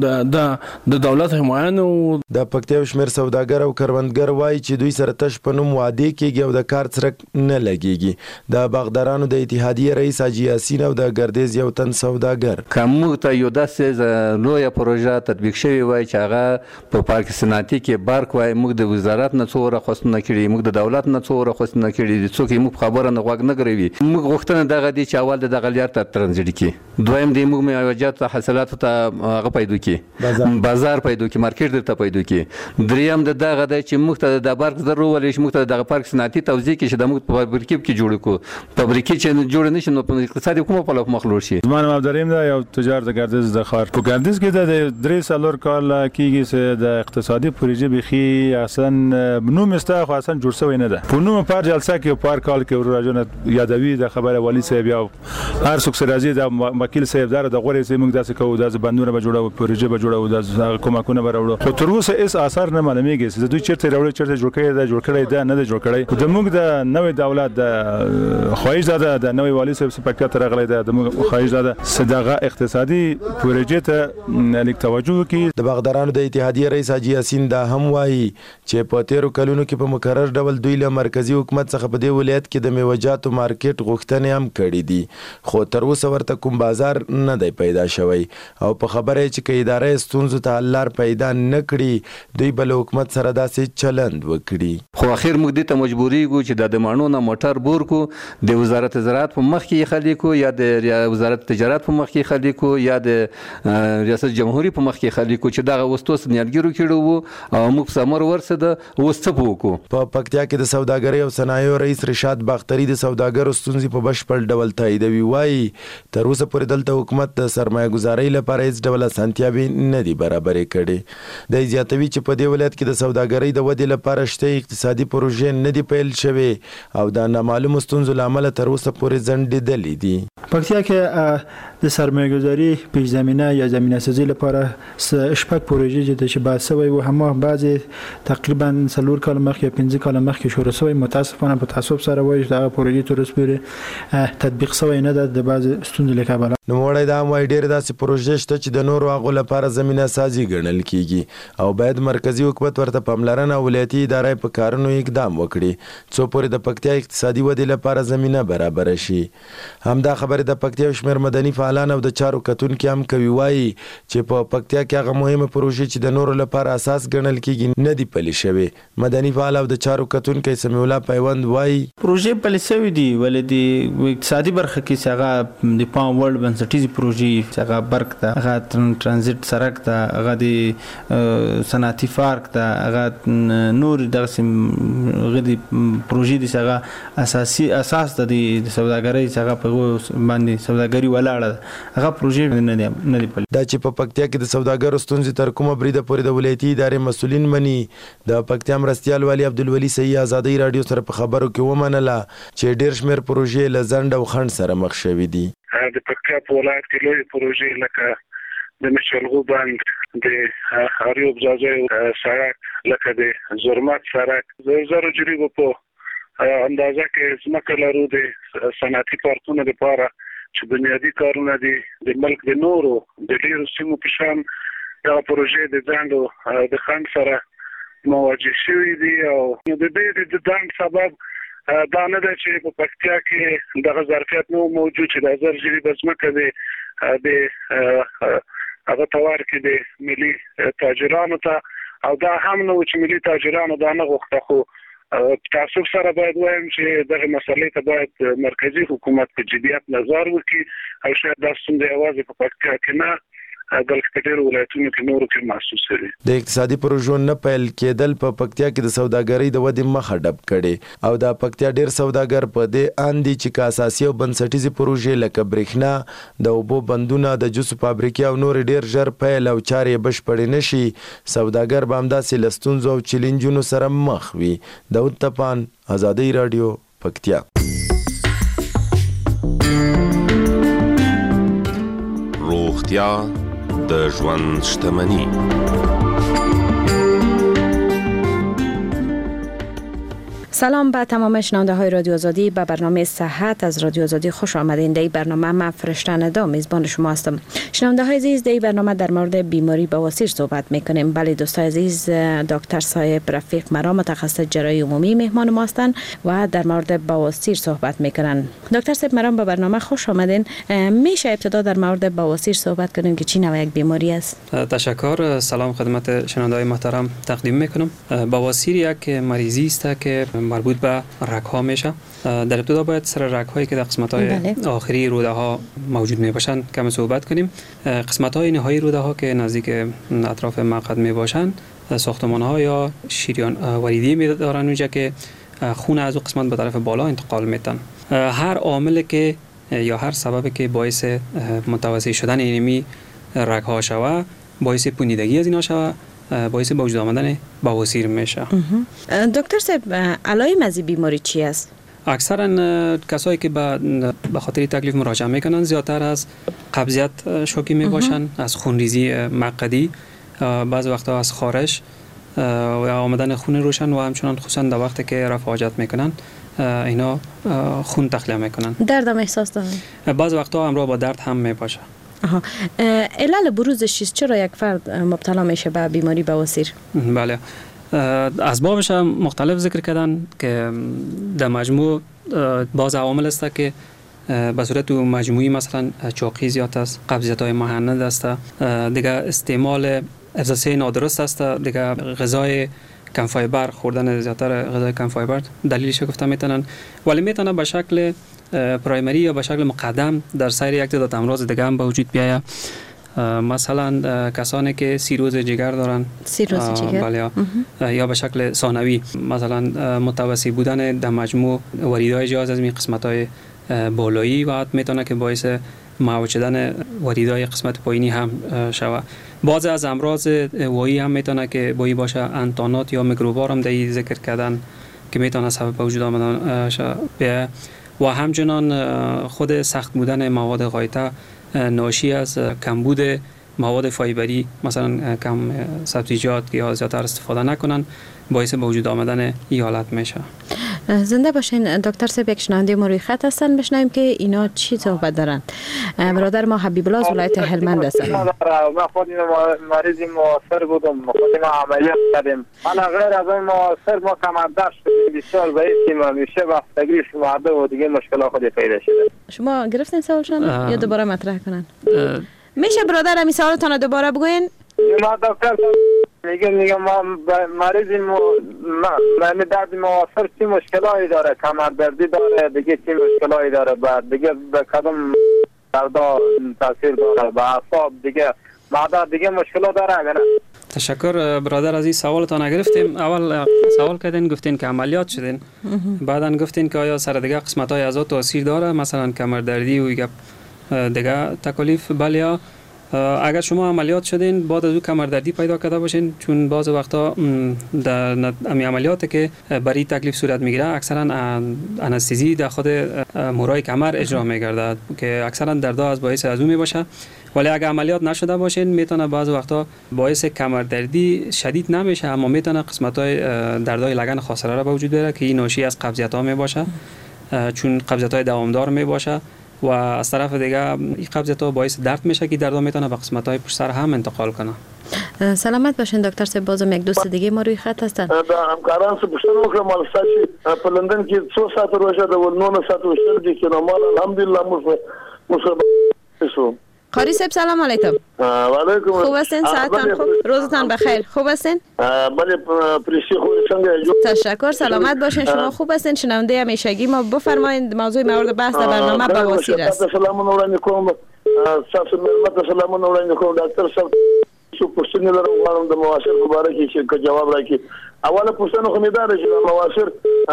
د دولت حمایه نه و. د پکتیا شمېر سوداګر او کروندګر وایي چې دوی سره تش په نوم وعدې کېږي او د کار څرک نه لګېږي. د باغدارانو د اتحادیې رئیس حاجي یاسین او د ګردیز یو تن سوداګر که موږ ته یو داسې لویه پروژه تطبیق شوې وای چې هغه په پارک صنعتي کې برق وای موږ د وزارت نه څو راخواستونه کړي موږ د دولت نه څو راخواستونه کړي دي څوک یې موږ خبره نه غوږ نه ګروي. موږ غوښتنه دغه دي چې اول د دغه لیار ته ترانزیت کړي دویم دی موږ میوجات حاصلاتو ته هغه پیدا کړي بازار پیدا کړي مارکیټ درته پیدا کړي. دریم د دغه دی چې موږ ته د برق ضرورت ولې چې موږ ته دغه پارک صنعتي توزیع کړي چې د موږ په فابریکې کې جوړ کړو فابریکې چې جوړ نه شي نو په اقتصادي کومه په لور مخ لور شي. زما نوم عبدالرحیم ده یو تجار د ګردیز د ښار په ګردیز کې د درې څلور کال کېږي چې د اقتصادي پروژې بخي اصلا نوم استا خو اصلا جوړ شوی نه ده. په نوم پر جلسه کې پر کال کې راځنه یادوي د خبره والی صاحب یو هر څوک سره راځي د وکیل صاحب دار د غوړې چې موږ داسې کوو د بندونه به جوړو پروژې به جوړو د کومکونه به راوړو خو تر اوسه هیڅ اثر نه معلومیږي چې دوی چیرته راوړي چیرته جوړ کړي دا جوړ کړي دا نه جوړ کړي. د موږ د نوې دولت د خواهش ده د نوې والی صاحب سپکټ تر غلې ده د موږ خواهش ده صدقه اقتصادي پروژې ته لیک توجه کوي. د باغدارانو د اتحادیې رئیس حاجي یاسین دا هم وایي چې په تیرو کلونو کې په مقرر ډول دوی له مرکزی حکومت څخه په دې ولایت کې د میوجاتو مارکیټ غوښتنې هم کړې دي خو تر اوسه ورته کوم بازار نه دی پیدا شوی او په خبره چې که اداره ستونزو ته حل لار پیدا نه کړي دوی به له حکومت سره داسې چلند وکړي. خو اخر موږ دې ته مجبوریږو چې د ماڼو نه موټر بور کو د وزارت زراعت په مخ کې خلک کو یا د وزارت تجارت په مخ کې خلک کو یا د ریاست جمهوریت په مخ کې خلک کو چې دغه وستوس نیالګیرو کړو او موږ سمور ورسره وسته وکړو. په پکتیا کې د سوداګرۍ او صنایعو رئیس رشاد باختري د سوداګرو ستونزې په بشپړ ډول تاییدوي. وایي تر اوسه پورې دلته حکومت د سرمایه ګذارۍ لپاره هیڅ ډول اسانتیاوې نه دي برابرې کړې. دی زیاتوي چې په دې ولایت کې د سوداګرۍ د ودې لپاره شته اقتصادي پروژې نه دي پیل شوې او د نامعلومو ستونزو له امله تر اوسه پورې ځنډېدلې دي. پکتیا کې د سرمایه‌گذاری پیش زمینه یا زمینه سازی لپاره شپږ پروژې چې بعد سوی و هم بعضی تقریبا څلور کال مخکې یا پنځه کال مخکې شروع شوی متاسفانه په تعصب سره وایي دا پروژې تر اوسه پورې تطبیق شوی نه ده د بعض ستونزې له کبله. نو وړای دا وایي ډېر داسې پروژې شته چې د نورو هغو لپاره زمینه سازي ګڼل کیږي او باید مرکزی حکومت ورته پاملرنه او ولایتي ادارې په کارونو اقدام وکړي څو پورې د پکتیا اقتصادي ودې لپاره زمینه برابر شي. همدا خبره د پکتیا شمیر مدني فعالان او د چارو کتونکو هم کوي، وایي چې په پکتیا کې هغه مهمه پروژې چې د نورو لپاره اساس ګڼل کیږي نه دی پلي شوی. مدني فعال او د چارو کتونکو سمیع الله پیوند وایي پروژې پلي شوی دي ولې د اقتصادي برخه کې چې هغه د پام وړ بنسټیزي پروژې چې هغه برق ته، هغه ترانزیت سرک ته، هغه د صنعتي پارک ته، هغه نور دغه غدي پروژې دي چې هغه اساسي اساس د سوداګرۍ چې هغه په باندې سوداګري ولاړه هغه پروژې نه دي نه دي دا چې په پکتیا کې د سوداګرو ستونزې تر کومه بریده پورې د ولایتي ادارې مسولین مني. د پکتیا مرستیال والي عبدالولي صحیح ازادي رادیو سره په خبرو کې ومنله چې ډېر شمېر پروژې له ځنډ او خنډ سره مخ شوي دي. د پکتیا په ولایت کې لوی پروژې لکه د مشلغو بند، د خاریوب ځاځي سړک، لکه د زرمت سړک، د زرو جریبو په اندازه کې ځمکه لرو د صنعتي پارکونو لپاره چې بنیادي کارونه دي د ملک د نورو د ډیرو سیمو په شان دا پروژې د ځنډ او د خنډ سره مواجه شوي دي. او د دې د ځنډ سبب دا نه ده چې په پکتیا کې دغه ظرفیت نو موجود چې د زر جریبه ځمکه د د هغه توار کې د ملي تاجرانو ته او دا هم نو چې ملي تاجرانو دا نه غوښته. خو تعصب سره باید وایم چې دغه مسلې ته باید مرکزی حکومت په جدیت نظر وکړي او شاید دا ستونزه یوازې په پکتیا کې نه بلکې په ډېرو ولایتونو کې نورو کې محسوس شوي. د اقتصادي پروژو نه پیل کېدل په پکتیا کې د سوداګرۍ د ودې مخه ډب کړي او د پکتیا ډېر سوداګر په دې اندي چې که اساسي او بنسټیزي پروژې لکه برېښنا، د اوبو بندونه، د جوسو فابریکې او نور ډېر ژر پیل او چارې بشپړې نشي، سوداګر به همداسې له ستونزو او چیلنجونو سره مخ وي. داود تپان، ازادي رادیو، پکتیا. روغتیا د ژوند شتمني. سلام به تمام شنونده های رادیو آزادی. به برنامه صحت از رادیو آزادی خوش آمدین. در برنامه من فرشته ندا میزبان شما هستم. شنونده های عزیز، در برنامه در مورد بیماری بواسیر صحبت میکنیم. بله دوستای عزیز، دکتر صاحب رفیق مرا متخصص جراحی عمومی مهمان ما هستند و در مورد بواسیر صحبت میکنن. دکتر صاحب مرا به برنامه خوش آمدین. میشه ابتدا در مورد بواسیر صحبت کنیم که چی نوع یک بیماری است؟ تشکر. سلام خدمت شنونده های محترم تقدیم میکنم. بواسیر یک مریضی است که مربوط به رگ‌ها میشه. در ابتدا باید سر رگ‌هایی که در قسمت‌های آخری روده ها موجود میباشند کم صحبت کنیم. قسمت‌های نهایی روده ها که نزدیک اطراف مقعد میباشند، ساختمان‌ها یا شریان وریدی می‌دارند اونجا که خون از اون قسمت به طرف بالا انتقال میتن. هر عاملی که یا هر سببی که باعث متوسع شدن اینمی رگ‌ها شود، باعث پوسیدگی از اینا شود، باعث به وجود آمدن بواسیر میشه. دکتر صاحب، علائم از بیماری چی است؟ اکثرا کسایی که به خاطر تکلیف مراجعه میکنن زیادتر از قبضیت شوکی میباشن، از خونریزی مقعدی، بعض وقتا از خارش و آمدن خون روشن و همچنان خصوصا در وقتی که رفع حاجت میکنن اینا خون تخلیه میکنن. درد هم احساس دارن؟ بعض وقتا همراه با درد هم میباشه. آها. علل بروزش چیست؟ چرا یک فرد مبتلا میشه به بیماری بواسیر؟ بله، اسبابش مختلف ذکر کردن که در مجموع باز عوامل است که به صورت مجموعی مثلا چاقی زیاد است، قبضیت های مهند است، دیگه استعمال غذای نادرست است، دیگه غذای کم فایبر خوردن، زیادتر غذای کم فایبر دلیلش گفته میتونن، ولی میتونه به شکل پرایمری یا به شکل مقدم در سایر یک تعداد امراض دیگه هم به وجود بیاید. مثلا کسانی که سیروز جگر دارن، سیروز جگر بله، یا به شکل ثانوی مثلا متوسط بودن در مجموع وریدهای جهاز از می قسمت‌های بالایی و میتونه که باعث معوج شدن وریدهای قسمت پایینی هم شود. بعضی از امراض وایی هم میتونه که بایی باشه، انتانات یا میکروبار هم در ذکر کردن که میتونه سبب به وجود آمدن شود. و همچنان خود سخت بودن مواد غایطه ناشی از کمبود مواد فایبری، مثلا کم سبزیجات که زیادتر استفاده نکنن، باعث به وجود آمدن این حالت میشه. زنده باشین دکتر صاحب، یک شنونده ما روی خط هستن، بشنویم که اینا چی صحبت دارن. برادر ما حبیب الله از ولایت هلمند هستن. ما خود مریضی موثر بودم، خود ما عملیات کردیم. حالا غیر از این موثر ما کمردرد شدیم، بسیار ضعیفیم، همیشه وقتگی شمارده و دیگه مشکلات خود پیدا شده. شما گرفتین سوالشان یا دوباره مطرح کنن؟ میشه برادر همین سوالتان دوباره بگوین؟ ما دکتر میگه میگه ما مریضی من درد موثر چی مشکلاتی داره، کمردردی داره، دیگه چی مشکلاتی داره، بعد دیگه به کدام دردا تاثیر داره، به اعصاب دیگه معده دیگه مشکلات داره اگر؟ تشکر برادر از این سوالتان گرفتیم. اول سوال کردین گفتین که عملیات شدین، بعدن گفتین که آیا سر دیگه قسمت های اعضا تاثیر داره، مثلا کمردردی و دیگه تکالیف؟ بله. اگر شما عملیات شدین بعد از او کمردردی پیدا کرده باشین، چون بعض وقتا در امی عملیاتی که برای تکلیف صورت میگیره اکثرا انستزی در خود مورای کمر اجرا میگردد که اکثرا دردا از باعث از او میباشه. ولی اگر عملیات نشده باشین میتونه بعض وقتا باعث کمردردی شدید نمیشه، اما میتونه قسمت‌های دردای لگن خاصره را به وجود بیاره که این ناشی از قبضیت ها میباشه، چون قبضیت های دوامدار میباشه و از طرف دیگه این قبضیت ها باعث درد میشه که درد میتونه به قسمت های پشت سر هم انتقال کنه. سلامت باشین دکتر صاحب، بازم یک دوست دیگه ما روی خط هستن. دا همکاران څه پوښتنه وکړه مال ساتي په لندن کې څو ساعت روزه د ولنو ساعت وشل دي چې نو مال الحمدلله موږ موږ شو. قاری صاحب سلام علیکم. و علیکم. خوب هستین؟ ساعتان خوب؟ روزتان بخیر. خوب هستین؟ بله پریشی خوب څنګه؟ تشکر، سلامت باشین. شما خوب هستین؟ شنونده همیشگی ما، بفرمایید موضوع مورد بحث در برنامه بواسیر است. سلام وړاندې کوم. تاسو مېلمه سلام وړاندې کوم ډاکټر صاحب. څو پوښتنې لرم غواړم د مواسیر په اړه کې چې جواب راکړي. اوله پوښتنه خو مې دا ده چې د مواسیر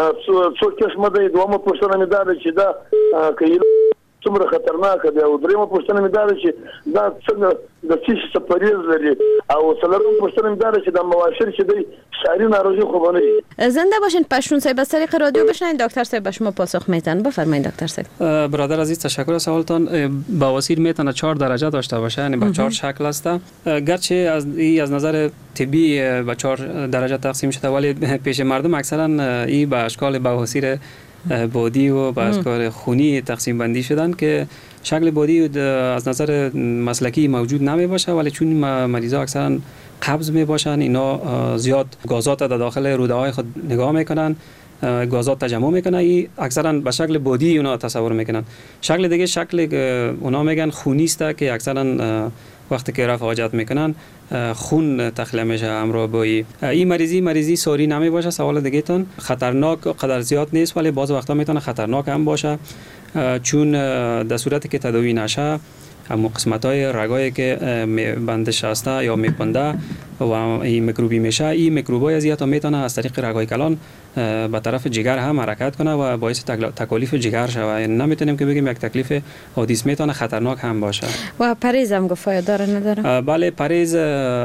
څو قسمه دي، دومره پوښتنه مې دا ده چې دا که څومره خطرناک دی، او دریمه پوښتنه مې دا ده چې دا څنګه د څه څه پریز لري، او څلورمه پوښتنه مې دا ده چې د مواسیر چې دی شعری ناروغي خو نه دی. زنده باشین. پشتون صاحب از طریق رادیو بشنوید، دکتر صاحب به شما پاسخ میدن. بفرمایید دکتر صاحب. برادر عزیز تشکر از سوالتان. بواسیر میتونه چهار درجه داشته باشه، یعنی به چهار شکل است. گرچه از این از نظر طبی به چهار درجه تقسیم شده، ولی پیش مردم اکثرا این به اشکال بواسیر بادی و به اشکال خونی تقسیم بندی شدن که شکل بادی از نظر مسلکی موجود نمی باشه، ولی چون مریضا اکثرا قبض می باشن، اینا زیاد گازات در داخل روده های خود نگاه میکنن، گازات تجمع میکنن، این اکثرا به شکل بادی اونا تصور میکنن. شکل دیگه شکل اونا میگن خونی است که اکثرا وقتی که رفع حاجت میکنن خون تخلیه میشه همراه با این مریضی. مریضی ساری نمی باشه. سوال دیگه تون خطرناک قدر زیاد نیست، ولی بعض وقتا میتونه خطرناک هم باشه، چون در صورتی که تداوی نشه همون قسمت های رگایی که بندش هسته یا میپنده و این میکروبی میشه، این میکروبای از تا میتونه از طریق رگای کلان به طرف جگر هم حرکت کنه و باعث تکالیف جگر شوه. نمیتونیم که بگیم یک تکلیف حادث، میتونه خطرناک هم باشه. و پریز هم گفته داره نداره؟ بله پریز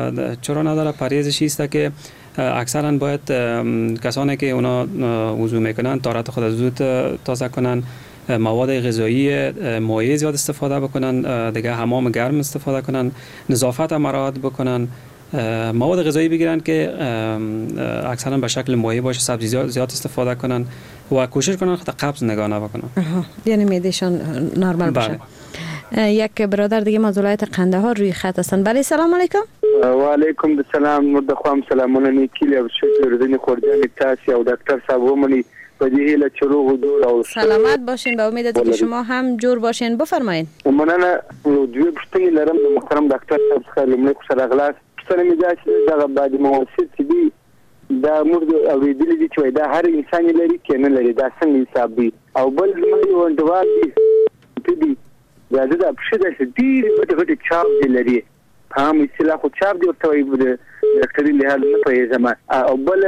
چرا نداره؟ پریزش است که اکثرا باید کسانی که اونا وضو میکنن طهارت خود زود تازه کنن، مواد غذایی مایع زیاد استفاده بکنن، دیگه حمام گرم استفاده کنن، نظافت هم مراعات بکنن، مواد غذایی بگیرن که اکثرا به شکل مایع باشه، سبزی زیاد استفاده کنن و کوشش کنن خود قبض نگاه نکنن. یعنی معدهشان نرمال باشه. یک برادر دیگه از ولایت قندهار روی خط هستن. بله سلام علیکم. و علیکم السلام. مدخوام سلامونه نیکیلی او شکر دنی خوردن تاسی او دکتر صاحب ومنی بدیهی لچروغ و دور او سلامت باشین. به امید که شما هم جور باشین. بفرمایید. مننه. دوی پوښتنې لرم د محترم ډاکټر صاحب څخه. لومړی خو سره غلاس پوښتنه مې دا چې دغه بعد مواسیر چې دي دا موږ اورېدلي دي چې دا هر انسان یې لري که نه لري، دا څنګه حساب دي؟ او بل زما یو انډیوال دي دا د پښې داسې ډېرې غټې غټې چاپ دي لري، په عام اصطلاح خو چاپ دي ورته وایي، د ډاکټري لحاظ نه پوهېږم. او بل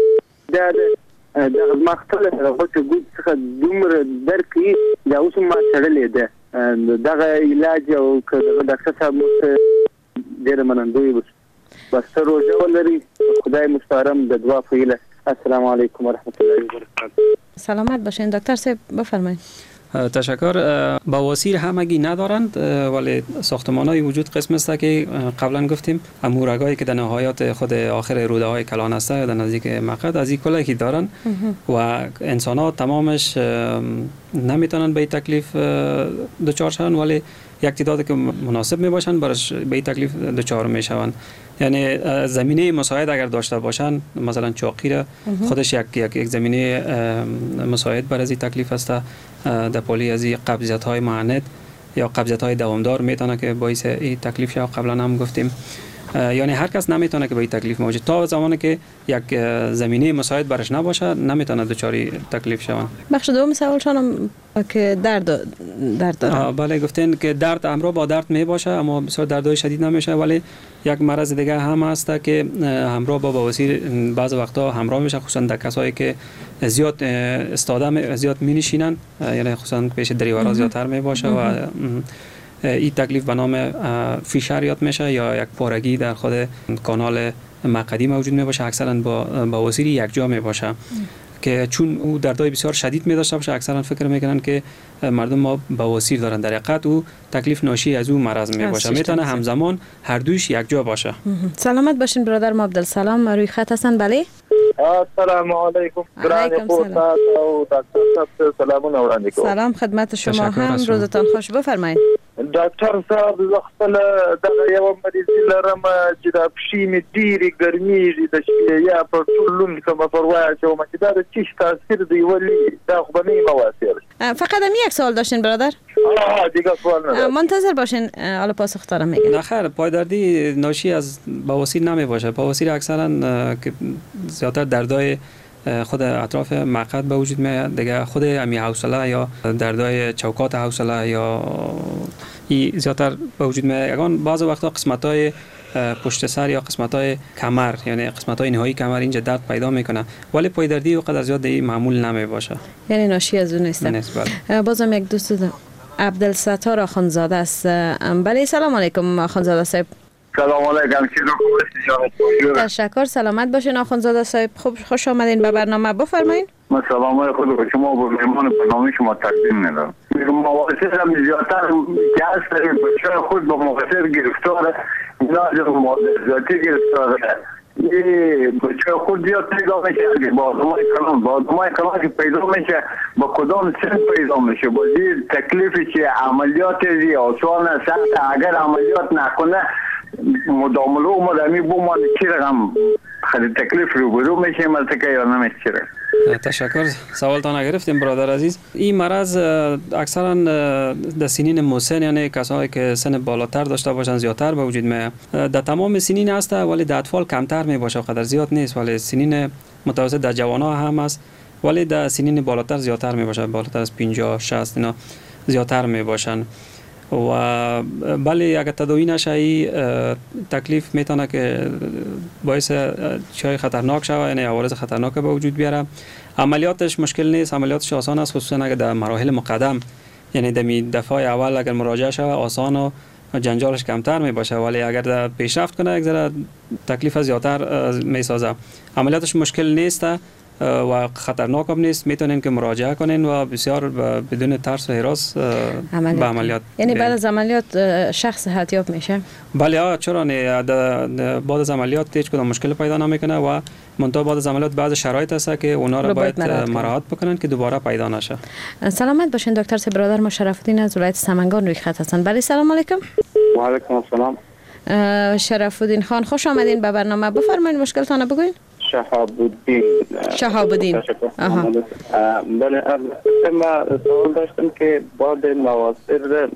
دا دغه زما خپله غوټې ګوت څخه دومره درد کوي، دا اوس هم ما څړلې ده. دغه علاج او که دغه ډاکټر صاحب موږ ډېره منندوی اوس بس ته روژه ولري. خدای مستعارم د دعا په هیله. السلام علیکم ورحمت الله وبرکاته. سلامت باشین دکتر صاحب، بفرمایید. تشکر. بواسیر همگی ندارند ولی ساختمان‌های وجود قسم است که قبلا گفتیم امورگایی که در نهایت خود آخر روده های کلان است یا در نزدیک مقعد از این کلکی دارن و انسان ها تمامش نمیتونن به این تکلیف دچار شون ولی یک تعدادی که مناسب می باشن برش به این تکلیف دچار می شوند. یعنی زمینه مساعد اگر داشته باشن مثلا چاقی را خودش یک یک, یک زمینه مساعد برای این تکلیف است. در پولی از این قبضیت های معند یا قبضیت های دوامدار میتونه که باعث این تکلیف شه. قبلا هم گفتیم یعنی هر کس نمیتونه که به این تکلیف موجود تا زمانی که یک زمینه مساعد برش نباشه نمیتونه دچاری تکلیف شوند. بخش دوم سوال شانم که درد درد داره. بله گفتین که درد همراه با درد می باشه اما بسیار دردهای شدید نمیشه ولی یک مرض دیگه هم هست که همراه با بواسیر بعض وقتا همراه میشه خصوصا در کسایی که زیاد استاده زیاد می نشینن یعنی خصوصا پیش دریورا زیادتر می باشه و این تکلیف به نام فیشر یاد میشه یا یک پارگی در خود کانال مقعدی موجود می باشه. اکثرا با بواسیر یک جا می باشه که چون او دردهای بسیار شدید می داشته باشه اکثرا فکر میکنن که مردم ما بواسیر دارن، در حقیقت او تکلیف ناشی از او مرض می باشه. میتونه همزمان هر دویش یک جا باشه. سلامت باشین برادر ما عبدالسلام روی خط هستن. بله السلام علیکم. علیکم سلام. سلام سلام خدمت شما هم، روزتان خوش. بفرمایید. ډاکټر صاحب زه خپل دغه یو مریضي لرم چې د پښې مې ډېرې ګرمېږي د شپې یا په ټول لوند کومه پروا اچوم چې دا د چیش تاثیر دی ولی دا خو به نه مواسیر. فقط هم یک سوال داشتین برادر؟ آه دیگه سوال ندارم. منتظر باشین حالا پاسخ دارم میگم. نه خیر پایدردی ناشی از بواسیر نمی باشه. بواسیر اکثرا که زیادتر دردای خود اطراف مقعد به وجود میاد دیگه، خود امی حوصله یا دردای چوکات حوصله یا ای زیادتر به وجود میاد. اگان بعض وقتا قسمت‌های پشت سر یا قسمت‌های کمر یعنی قسمت‌های نهایی کمر اینجا درد پیدا میکنه ولی پایدردی و قدر زیاد دی معمول نمی باشه. یعنی ناشی از اون نیست. بازم یک دوست عبدالستار آخوندزاده است. بله سلام علیکم آخوندزاده صاحب. سلام علیکم. تشکر. سلامت باشین آخوندزاده صاحب. خوب خوش آمدین به برنامه. بفرمایید. ما سلام خود به شما و مهمان برنامه شما تقدیم می‌کنم. مواسیر هم زیادتر که هست بچه خود با مواسیر گرفتاره اینا مواسیراتی گرفتاره یه بچه خود زیاد پیدا میشه با آدمای کلان با آدمای کلان که پیدا میشه با کدام سن پیدا میشه با زیر تکلیفی که عملیات زی آسان سخت اگر عملیات نکنه مداملو مدامی بومان چی رقم خیلی تکلیف رو برو میشه ملتکه یا نمیشه. تشکر. سوالتان گرفتیم برادر عزیز. این مرض اکثرا در سنین مسن یعنی کسایی که سن بالاتر داشته باشن زیادتر به وجود میاد. در تمام سنین هست ولی در اطفال کمتر می باشه، قدر زیاد نیست ولی سنین متوسط در جوانان هم هست ولی در سنین بالاتر زیادتر می باشه، بالاتر از پنجاه شصت اینا زیادتر می باشن و بله اگر تداوی نشه ای تکلیف میتونه که باعث چای خطرناک شوه یعنی عوارض خطرناک به وجود بیاره. عملیاتش مشکل نیست، عملیاتش آسان است خصوصا اگر در مراحل مقدم یعنی در دفعه اول اگر مراجعه شوه آسان و جنجالش کمتر می باشه ولی اگر در پیشرفت کنه یک ذره تکلیف زیادتر می سازه. عملیاتش مشکل نیست و خطرناک هم نیست، میتونین که مراجعه کنین و بسیار بدون ترس و هراس به عملیات. یعنی بعد از عملیات شخص صحتیاب میشه؟ بله ها چرا نه، بعد از عملیات هیچ کدام مشکل پیدا نمیکنه و منتها بعد از عملیات بعض شرایط هست که اونا رو باید مراعات بکنن که دوباره پیدا نشه. سلامت باشین دکتر صاحب. برادر ما شرف الدین از ولایت سمنگان روی خط هستن. بله سلام علیکم. و علیکم السلام. شرف الدین خان خوش آمدین به برنامه. بفرمایید مشکلتون رو بگوین. شهاب الدین. شهاب الدین. آها. بله ما سوال داشتم که بعد مواسیر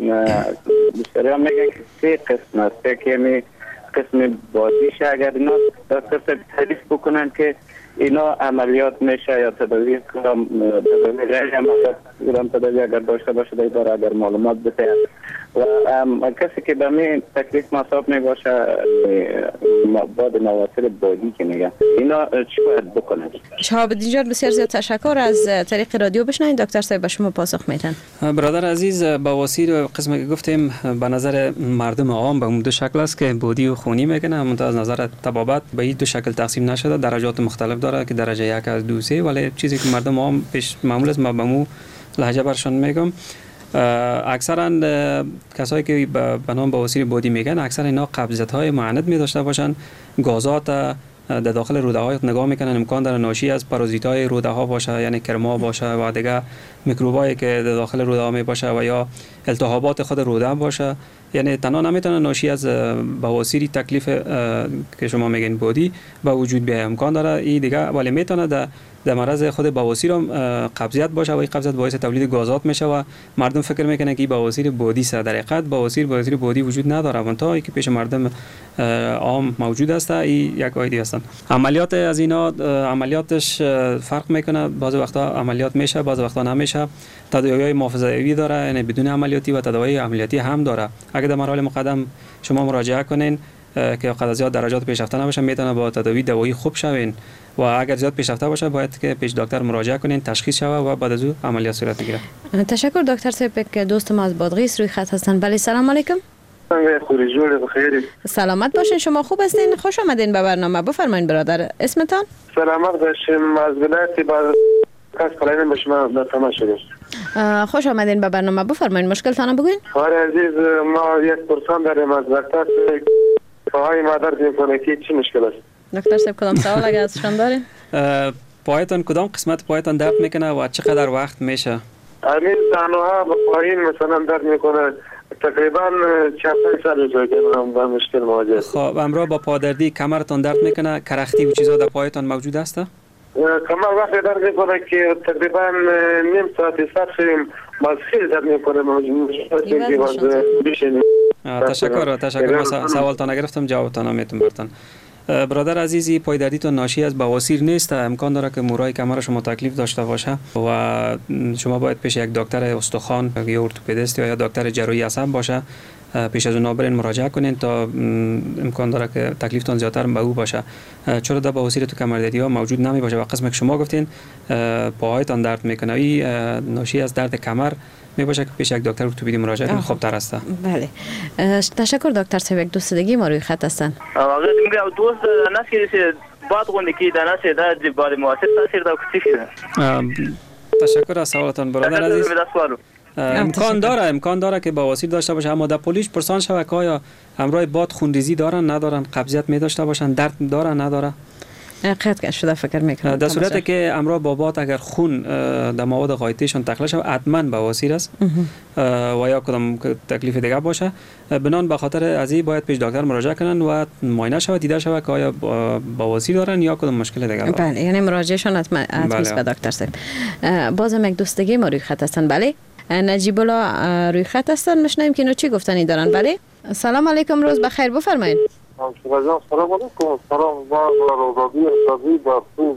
مشتری میگن که سه قسم است که می قسم بادیش اگر اینا دکتر تعریف بکنن که اینا عملیات میشه یا تداوی کنم تداوی غیر عملیات گرام تداوی اگر داشته باشه در باره اگر معلومات بده و کسی که به می تکلیف مصاب می باشه بعد مواسر بادی که میگه اینا چی باید بکنه؟ شهاب الدین جان بسیار زیاد تشکر. از طریق رادیو بشنوید دکتر صاحب به شما پاسخ میدن. برادر عزیز، بواسیر قسمی که گفتیم به نظر مردم عام به دو شکل است که بادی و خونی میکنه. اما از نظر طبابت به این دو شکل تقسیم نشده، درجات مختلف داره که درجه یک از دو سه، ولی چیزی که مردم عام پیش معمول است ما به مو لهجه برشان میگم. اکثرا کسایی که به نام بواسیر بادی میگن اکثر اینا قبضیت های معند می داشته باشن، گازات در داخل روده های نگاه میکنن، امکان داره ناشی از پارازیت های روده ها باشه، یعنی کرما باشه و دیگه میکروبایی که در داخل روده ها می باشه و یا التهابات خود روده باشه. یعنی تنها نمیتونه ناشی از بواسیری تکلیف که شما میگین بادی به وجود بیاید، امکان داره این دیگه، ولی میتونه در در مرض خود بواسیر هم قبضیت باشه و این قبضیت باعث تولید گازات میشه و مردم فکر میکنه که بواسیر بادی است. در حقیقت بواسیر بواسیر بادی وجود نداره، منتها که پیش مردم عام موجود است. این یک ایدی هستن. عملیات از اینا عملیاتش فرق میکنه، بعضی وقتا عملیات میشه بعضی وقتا نمیشه. تداوی محافظه‌ای داره، یعنی بدون عملیاتی و تداوی عملیاتی هم داره. اگر در مراحل مقدم شما مراجعه کنین که قد زیاد درجات پیشرفته نباشه، میتونه با تداوی دوایی خوب شوین و اگر زیاد پیشرفته باشه باید که پیش دکتر مراجعه کنین، تشخیص شوه و بعد از او عملیات صورت بگیره. تشکر دکتر صاحب که دوست ما از بادغیس روی خط هستن. بله سلام علیکم. سلامت باشین، شما خوب هستین؟ خوش آمدین به برنامه. بفرمایید برادر، اسمتان؟ سلامت باشیم، از ولایت باز کس کلاین به شما در تماس شدیم. خوش آمدین به برنامه. بفرمایید مشکلتان بگوین. آره عزیز، ما یک پرسان داریم از دکتر پاهای مادر میکنه که چی مشکل است؟ دکتر صاحب کدام سوال اگه ازشان دارین؟ پایتان کدام قسمت پایتان درد میکنه و چقدر وقت میشه؟ همین زانوها با پایین مثلا درد میکنه، تقریبا چهار پنج سال میشه که من با مشکل مواجه هستم. خب امروز با پادردی کمرتان درد میکنه، کرختی و چیزا در پایتان موجود است؟ کمر وقتی درد میکنه که تقریبا نیم ساعت صبر شدیم باز خیلی درد میکنه. تشکر تشکر ما سوالتان نگرفتم، جوابتان هم میتونم برتن. برادر عزیزی، پایدردیتون ناشی از بواسیر نیست، امکان داره که مورای کمر شما تکلیف داشته باشه و شما باید پیش یک دکتر استخوان یا ارتوپدیست یا دکتر جراحی عصب باشه، پیش از اون برین مراجعه کنین تا امکان داره که تکلیفتون زیادتر به او باشه. چرا در بواسیر تو کمردردی ها موجود نمی باشه و قسمی که شما گفتین پاهایتان درد میکنه، این ناشی از درد کمر می باشه که پیش یک دکتر ارتوپدی مراجعه کنین خوب تر است. بله تشکر دکتر صاحب. یک دوست دیگه ما روی خط هستن. آقا میگم دوست نشید بعد گونه کی دانش در بعد مواسط تاثیر داره چی؟ تشکر از سوالتان برادر عزیز. امکان داره امکان داره که بواسیر داشته باشه، اما در پولیش پرسان شوه که آیا همراه باد خونریزی دارن ندارن، قبضیت می داشته باشن، درد دارن نداره. قطع شده فکر میکنم در صورتی که امراه با باد اگر خون در مواد غایطیشون تخلیه شود حتما بواسیر است و یا کدام تکلیف دیگه باشه. بنان به خاطر از این باید پیش دکتر مراجعه کنن و معاینه شود، دیده شود که آیا بواسیر دارن یا کدام مشکل دیگه دارن. بله یعنی مراجعهشون حتما است به دکتر صاحب. بازم یک دوست دیگه ما روی خط هستن. بله نجیب الله روی خط هستن، میشنویم که اینو چی گفتنی دارن. بله سلام علیکم، روز بخیر، بفرمایید. سلام علیکم. سلام با رادیو رادیو با تو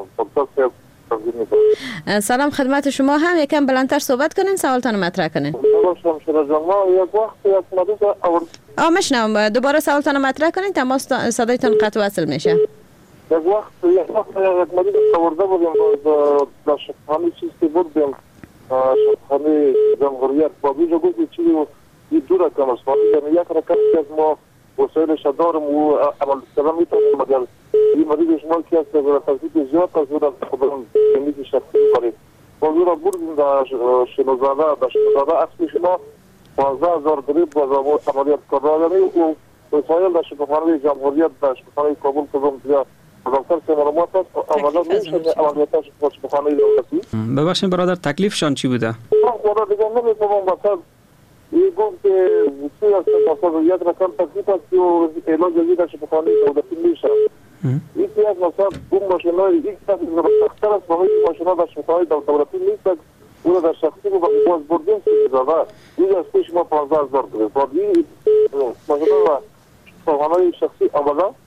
با سلام خدمت شما. هم یکم بلندتر صحبت کنین، سوالتون مطرح کنین. سلام شما یک وقت یک مدت اور آ میشنوم، دوباره سوالتون مطرح کنین، تماس صدایتون قطع وصل میشه. یک وقت یک وقت یک مدت آورده بودیم در شفاخانه چیزی بودیم، شفاخانه جمهوریت با بیجا گفتی چیزی یه دو رقم است، یعنی یک رقم از ما وسایلش دارم و عمل کردن میتونم، مگر این مریض شما که از تفصیل زیاد از او را خبرم میگی شخصی کنید. با او را بردیم در شنوزاده در شنوزاده اصلی شما پانزده هزار گریب با عملیات کردن و وسایل در شفاخانه جمهوریت در شفاخانه کابل کردم زیاد دکتر سه معلومات است. اولا میشه عملیاتش در شفاخانه دولتی. ببخشید برادر تکلیفشان چی بوده؟ خدا دیگه نمیتونم مثلا این گفت که چی است مثلا یک رقم تکلیف است و علاج جدید شفاخانه دولتی میشه. این که از مثلا اون ماشینای یک تا سخت‌تر است، با این ماشینا در شفاخانه دولتی نیست، اون در شخصی و باز بردیم که زده این از پیش ما پانزده هزار گرفت. بعد این ماشینا شفاخانه شخصی اولا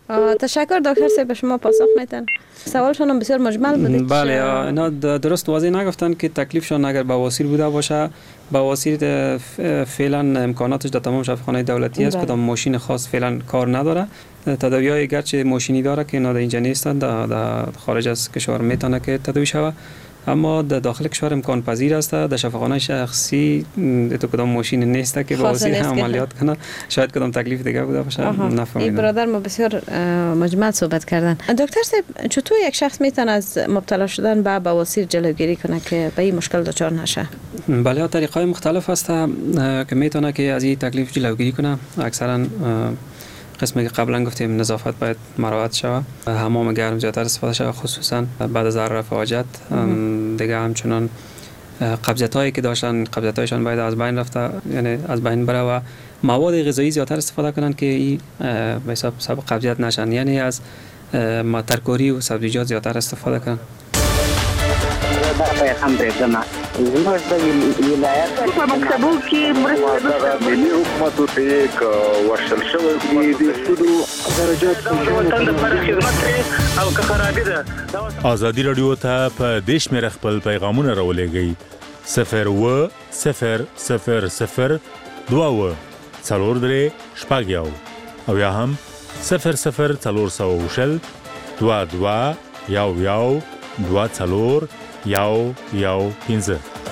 تشکر دکتر صاحب، به شما پاسخ میتن. سوالشون هم بسیار مجمل بوده. بله، اینا درست واضح نگفتن که تکلیفشون اگر بواسیر بوده باشه، بواسیر فعلا امکاناتش در تمام شفاخانه‌های دولتی است، کدام ماشین خاص فعلا کار نداره. تداوی‌های گرچه ماشینی داره که اینا در اینجا نیستن، در خارج از کشور میتونه که تداوی شود، اما در داخل کشور امکان پذیر است. در شفاخانه شخصی تو کدام ماشین نیست که بواسیر عملیات کنه، شاید کدام تکلیف دیگه بوده باشه، نفهمیدم. این برادر ما بسیار مجمل صحبت کردن. دکتر صاحب، چطور یک شخص میتونه از مبتلا شدن به بواسیر جلوگیری کنه که به این مشکل دچار نشه؟ بله، طریق‌های مختلف است که میتونه که از این تکلیف جلوگیری کنه. اکثرا قسمی که قبلا گفتیم نظافت باید مراعات شود، حمام گرم زیادتر استفاده شود، خصوصا بعد از رفع حاجت. دیگه همچنان قبضیت هایی که داشتن، قبضیت هایشان باید از بین رفته، یعنی از بین بره، و مواد غذایی زیادتر استفاده کنن که این به حساب سبب قبضیت نشن، یعنی از ترکاری و سبزیجات زیادتر استفاده کنن. پیغام درځم زموږ د ولایت په مکتبو کې مرسته ملي حکومت ته یک ورشل شوی د سودو درجات د خدمت او که خرابې ده. ازادي رادیو ته په دیش مې خپل پیغامونه راولېږئ صفر و صفر صفر صفر دوه و څلور درې شپږ یو او یا هم صفر صفر څلور سوه وشل دوه دوه یو یو دوه څلور یو یو پنځه.